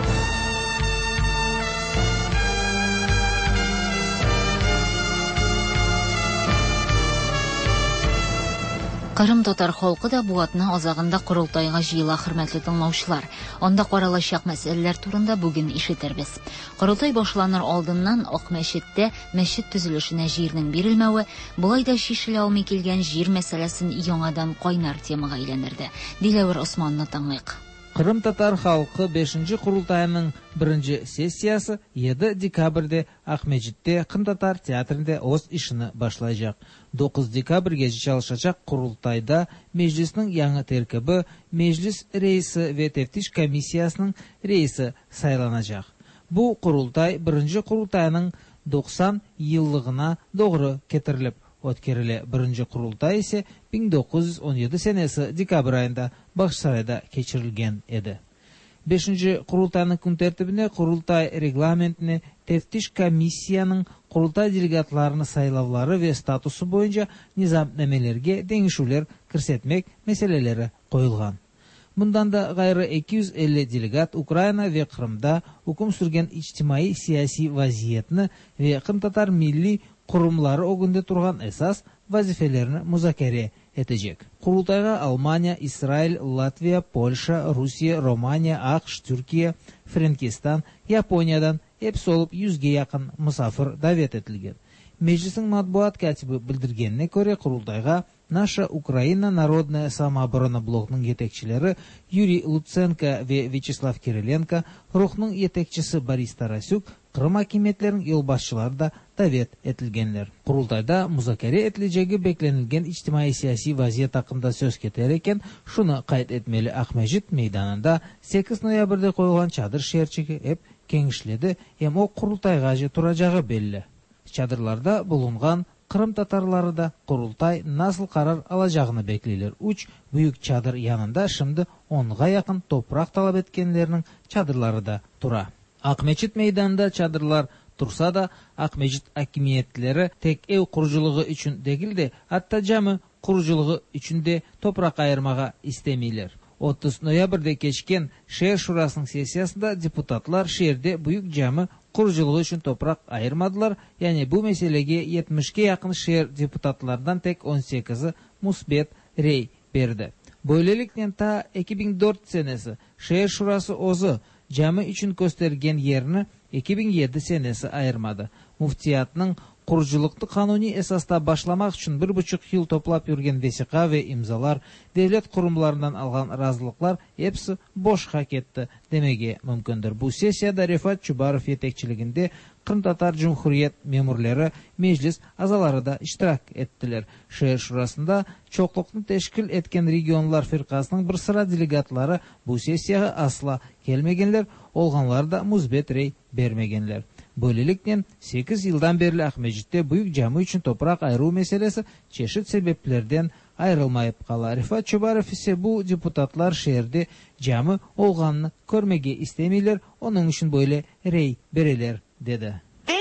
Кырым татар халкы да бу атна азагында курултайга җыела, хөрмәтле тыңлаучылар. Анда каралачак мәсьәләләр турында бүген ишетербез. Курултай башланыр алдыннан Ак мәчеттә мәчет төзелешенә җирнең бирелмәве, булай да шишелә алмый килгән җир мәсьәләсен яңадан кайнар темага әйләндерде. Диләвер Османны тыңлыйк. Кырым татар халкы бешенче курултайның беренче сессиясы җиде декабрьдә Акмәчеттә Кырым татар театрында үз ишене башлаячак. dokuz декабрьгә çalışacak курултайда мәҗлеснең яңа тәркибе, мәҗлес рәисе ва тәфтиш комиссиясының рәисе сайланачак. Бу курултай беренче курултайның doksan еллыгына doğru китерелеп үткәрелә. Беренче курултай исә bin dokuz yüz on yedi сенәсе декабрь айында Баксарайда кечерелгән иде. бешенче курултайның көн тәртибенә курултай регламентны, тәфтиш комиссияның курултай делегатларны сайлаулары ва статусы буенча низамнамәләргә теңишүләр күрсәтмәк мәсьәләләре куелган. Bundan da gayrı iki yüz elli delegat Ukrayna ve Kırım'da hukum sürgen içtimai siyasi vaziyetini ve Kırım Tatar milli kurumları o günde turgan esas vazifelerini muzakere edecek. Kurultayga Almanya, İsrail, Latviya, Polşa, Rusya, Romanya, AQSh, Türkiye, Frankistan, Yaponya'dan hepsi olup yüzge yakın misafir davet edilgen. Meclisin matbuat katibi bildirgenine göre kurultayga Наша Украина Народная самооборона блогының етекчілері Юрий Луценко ve Вячеслав Кириленко, рухның етекчisi Борис Тарасюк, Кырым хакимиятләренең елбашчылары да давет etилгәннәр. Курултайда музакәре etиләчәге бекленилгән иҗтимаи сиясәт вазiyat хакында сүз кетер икән, шуны кайт этмәле. Акмәҗит мәйданында sekiz ноябрьдә куелган чадыр шәрчеге эп кеңешләде, һәм о курултайга җы турачагы белле. Чадырларда булынган Kırım Tatarları da kurultay nasıl karar alacağını bekliyorlar. Üç büyük çadır yanında şimdi onga yakın toprak talep etkenlerinin çadırları da tura. Akmeçit meydanında çadırlar tursa da Akmeçit hakimiyetleri tek ev kuruculuğu için değil de hatta camı kuruculuğu için de toprak ayırmağa istemiyorlar. otuz noyabr'da geçken şehir şurasının sesiyasında deputatlar şehirde büyük camı kuruculuğu için toprak ayırmadılar. Yani bu meselege yetmişe yakın şehir deputatlardan tek on sekizi musbet rey berdi. Böylelikle ta iki bin dört senesi şehir şurası ozu camı için göstergen yerini iki bin yedi senesi ayırmadı. Muftiyatının kuruculuktu kanuni esasda başlamak için bir buçuk yıl toplap yürgen vesika ve imzalar, devlet kurumlarından algan razılıklar hepsi boş hak etti demege mümkündür. Bu sesiyada Refat Çubarov yetekçiliginde Kırım Tatar Cumhuriyet memurları, meclis azaları da iştirak ettiler. Şehir şurasında çokluknu teşkil etken regionlar firkasının bir sıra delegatları bu sesiyaga asla gelmegenler, olganlar da muzbet rey bermegenler. Böylelikle sekiz yıldan beri Akmecit'te büyük cami için toprak ayrı meselesi çeşit sebeplerden ayrılmayıp kala. Rifat Çubarov ise bu deputatlar şehirde cami olganını görmege istemiyorlar, onun için böyle rey bereler dedi.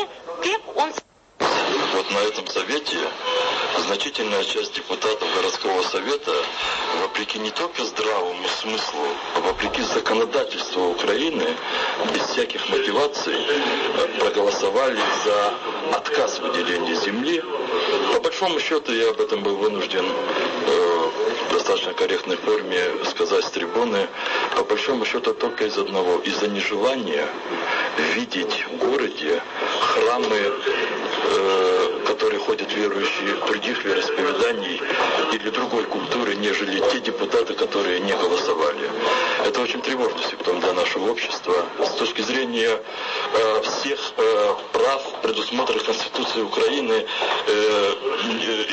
Вот на этом совете значительная часть депутатов городского совета, вопреки не только здравому смыслу, а вопреки законодательству Украины, без всяких мотиваций проголосовали за отказ выделения земли. По большому счету я об этом был вынужден э, в достаточно корректной форме сказать с трибуны. По большому счету только из одного, из-за нежелания видеть в городе храмы, э, которые ходят верующие других вероисповеданий или другой культуры, нежели те депутаты, которые не голосовали. Это очень тревожный симптом для нашего общества. С точки зрения э, всех э, прав, предусмотренных Конституцией Украины, э, э, это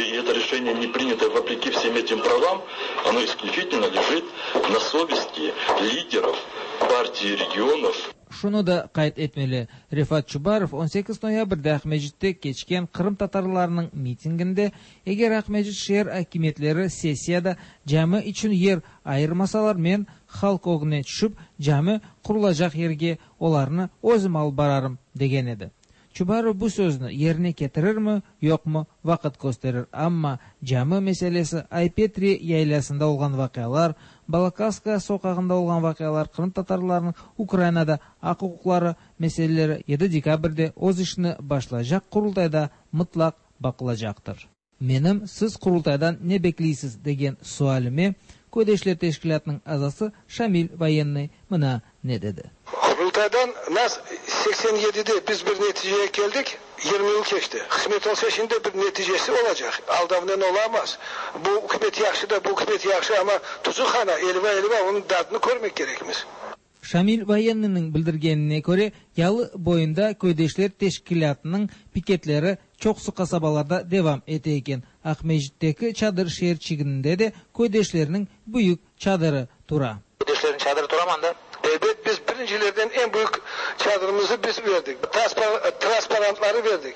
решение не принято вопреки всем этим правам, оно исключительно лежит на совести лидеров партии регионов. Шуны да кайт этмели. Рифат Чубаров он сегиз ноябрьдә Ахмеҗиттә кечкән Кырым татарларының митингында, эгер Ахмеҗит шәһәр хакимиятләре сессияда җәме өчен йер айырмасалар, мен халык огына төшүп, җәме курылачак йөргә оларны өзем алып барарым дигән иде. Чубаров бу сүзне yerine кетерерме, юкмы, вакыт күрсәтер. Әмма җәме мәсьәлесе Айпетри яйласында булган вакыйгалар, Балакаска сокагында булган вакыйгалар, Кырым татарларының Украинада ак хукуклары мәсьәләләре җиденче декабрьдә үз эшне башлаячак курултайда мутлак бакылаячактыр. Менем сез курултайдан не беклисез дигән суалыме Көйдәшләр тәшкилатының азасы Шамил Военный мына не dedi. Kurultaydan нас seksen yedide biz bir neticeye geldik. yirmi yıl geçti. Hizmet olsa şimdi bir neticesi olacak. Aldavnen olamaz. Bu hükümet yakşı da bu hükümet yakşı ama tuzukxana elva elva onun dadını görmek gerekmiz. Шамил Военныйның bildirgenine göre yalı boyunda Көйдәшләр тәшкилатының пикетләре чоксу касабаларда devam ете екен. Ахмеҗиттәге чадыр шәһәрчегендә де Көйдәшләрнең büyük çadırı tura. Köydəşlərin çadırı duramanda elbet biz birincilerden en büyük çadırımızı biz verdik. Transparantları verdik.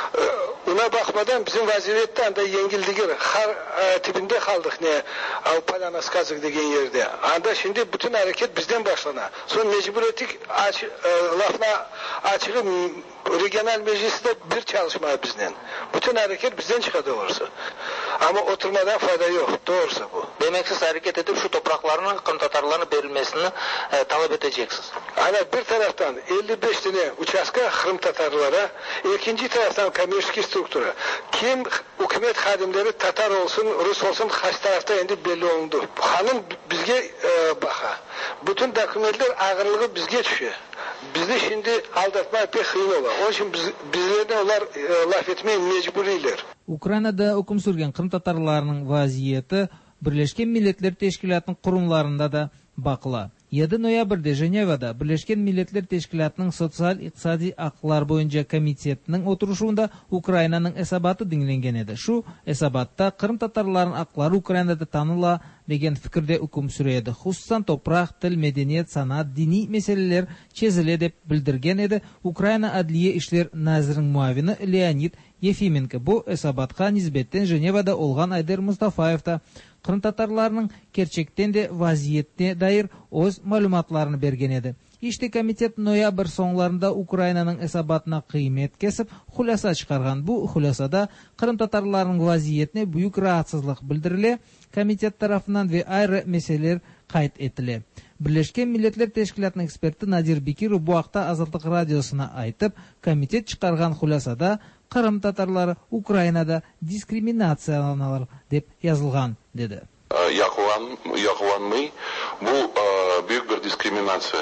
Ona bakmadan bizim vaziyetten de yengildik. Har tipinde kaldık ne? Avpalanaz kazık degen yerde. Anda şimdi bütün hareket bizden başlana. Sonra mecbur ettik aç, lafına açığı regional mecliste bir çalışma bizden. Bütün hareket bizden çıkadı olursa. Ama oturmadan fayda yok. Doğrusu bu. Demek siz hareket edip şu topraklarının Kırım Tatarlarına verilmesini e, talep edeceksiniz. Hani bir taraftan elli beş tane uçaska Kırım Tatarlara, ikinci taraftan komünist struktura. Kim hükümet hadimleri Tatar olsun, Rus olsun, kaç tarafta endi belli olundu. Hanım bizge e, baka. Bütün dokümentler ağırlığı bizge düşüyor. Bizi şimdi aldatmak pek kıyın ola. Onun için biz, bizlerden onlar e, laf etmeye mecburiler. Украинада hüküm sürgen Kırım татарларының vaziyeti Birleşken Milletler Teşkilatı'nın kurumlarında da bakıla. yedi noyabr'da Женевада Birleşken Milletler Teşkilatı'nın sosyal-iqtisadi haklar boyunca komitetinin oturuşunda Ukrayna'nın esabatı dinlengen edi. Şu esabatta Kırım tatarlarının hakları Ukrayna'da tanıla degen fikirde hüküm süredi. Hususan toprak, til, medeniyet, sanat, dini meseleler çözüle dep bildirgen edi. Ukrayna Adliye İşler Nazırı'nın muavini Leonid Yefimenko bu esabatga nisbetten Женевада olgan Ayder Mustafayev da Kırım tatarlarının gerçekten de vaziyetine dair öz malumatlarını bergen edi. İşte komitet noyabr sonlarında Ukrayna'nın esabatına kıymet kesip hulasa çıkargan. Bu hulasada Kırım tatarlarının vaziyetine büyük rahatsızlık bildirile, komitet tarafından ve ayrı meseleler kayıt etile. Birleşken Milletler Teşkilatı'nın eksperti Nadir Bekirov bu haqda Azatlık Radyosuna aytıp, komitet çıkargan hulasada Kırım tatarları Ukrayna'da diskriminatsiyalanır dep yazılgan dedi. Yakılanmay bu büyük bir diskriminatsiya.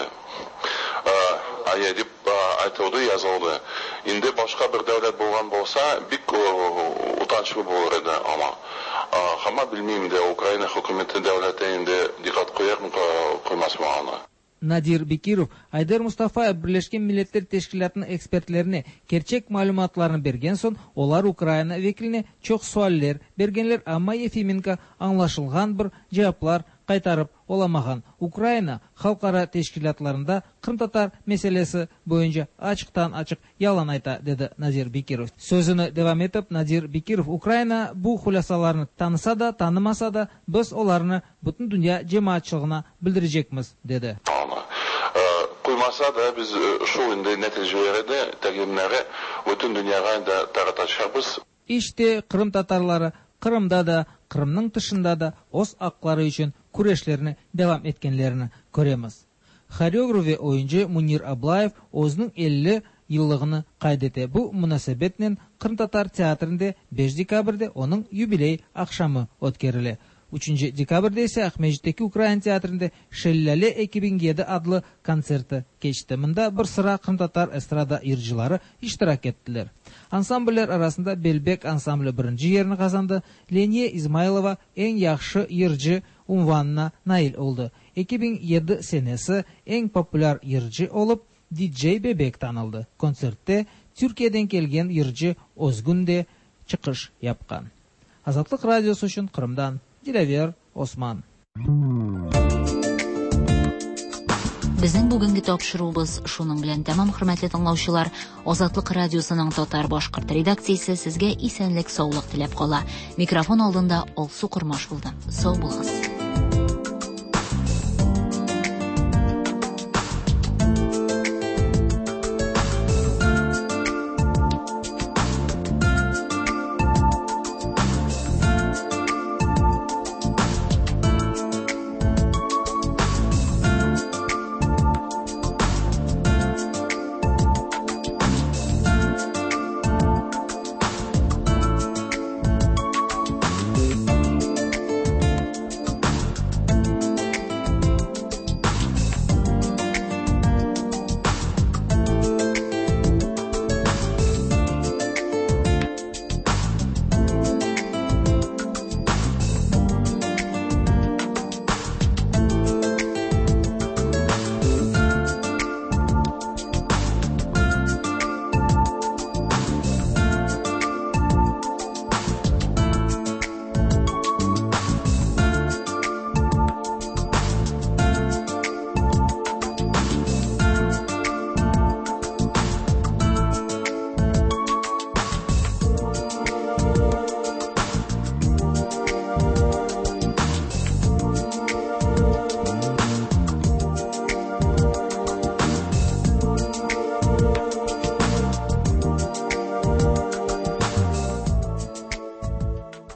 Ayedip aytıldı, yazıldı. Indi başka bir devlet bolgan bolsa bik utançlı bolur edi ama ama bilmeyim de Ukrayna hükümeti devlete indi dikkat koyar mı koymaz mı ona? Nadir Bekirov, Ayder Mustafayev Birleşken Milletler Teşkilatı'nın ekspertlerine gerçek malumatlarını bergen son, olar Ukrayna vekiline çok sualler bergenler ama Yefimenko anlaşılgan bir cevaplar kaytarıp olamagan. Ukrayna halkara teşkilatlarında Kırım Tatar meselesi boyunca açıktan açık yalan ayta dedi Nadir Bekirov. Sözünü devam etip Nadir Bekirov, Ukrayna bu hulasalarını tanısa da tanımasa da biz olarını bütün dünya cemaatçılığına bildirecekmiz dedi. Koymasa da biz şu indi neticeleri de teginleri bütün dünyaya da tartışacağız. İşte Kırım Tatarları Kırım'da da Kırım'nın dışında da öz hakları için kureşlerini devam etkenlerini göremiz. Xoreograf ve oyuncu Munir Ablayev özünün elli yıllığını kaydete. Bu münasebetle Kırım Tatar Teatrı'nda beş dekabr'da onun jubiley akşamı ötkerile. üçüncü dekabr'da ise Ahmejit'teki Ukrayna Teatrı'nda Şellale iki bin yedi adlı konserti geçti. Mında bir sıra Kırım Tatar estrada yırcıları iştirak ettiler. Ansambller arasında Belbek ansambli birinci yerini kazandı. Leniye İzmailova en yaxşı yırcı unvanına nail oldu. iki bin yedi senesi en popüler yırcı olup D J Bebek tanıldı. Konsertte Türkiye'den kelgen yırcı Ozgun de çıkış yapkan. Азатлык радиосы өчен Кырымдан Диләвер Осман. Безнең бүгенге тапшыруыбыз шуның белән тәмам, хөрмәтле тыңлаучылар. Азатлык радиосының татар-башкорт редакциясе сезгә исәнлек, саулык теләп кала. Микрофон алдында Алсу Курмаш булды. Сау булыгыз.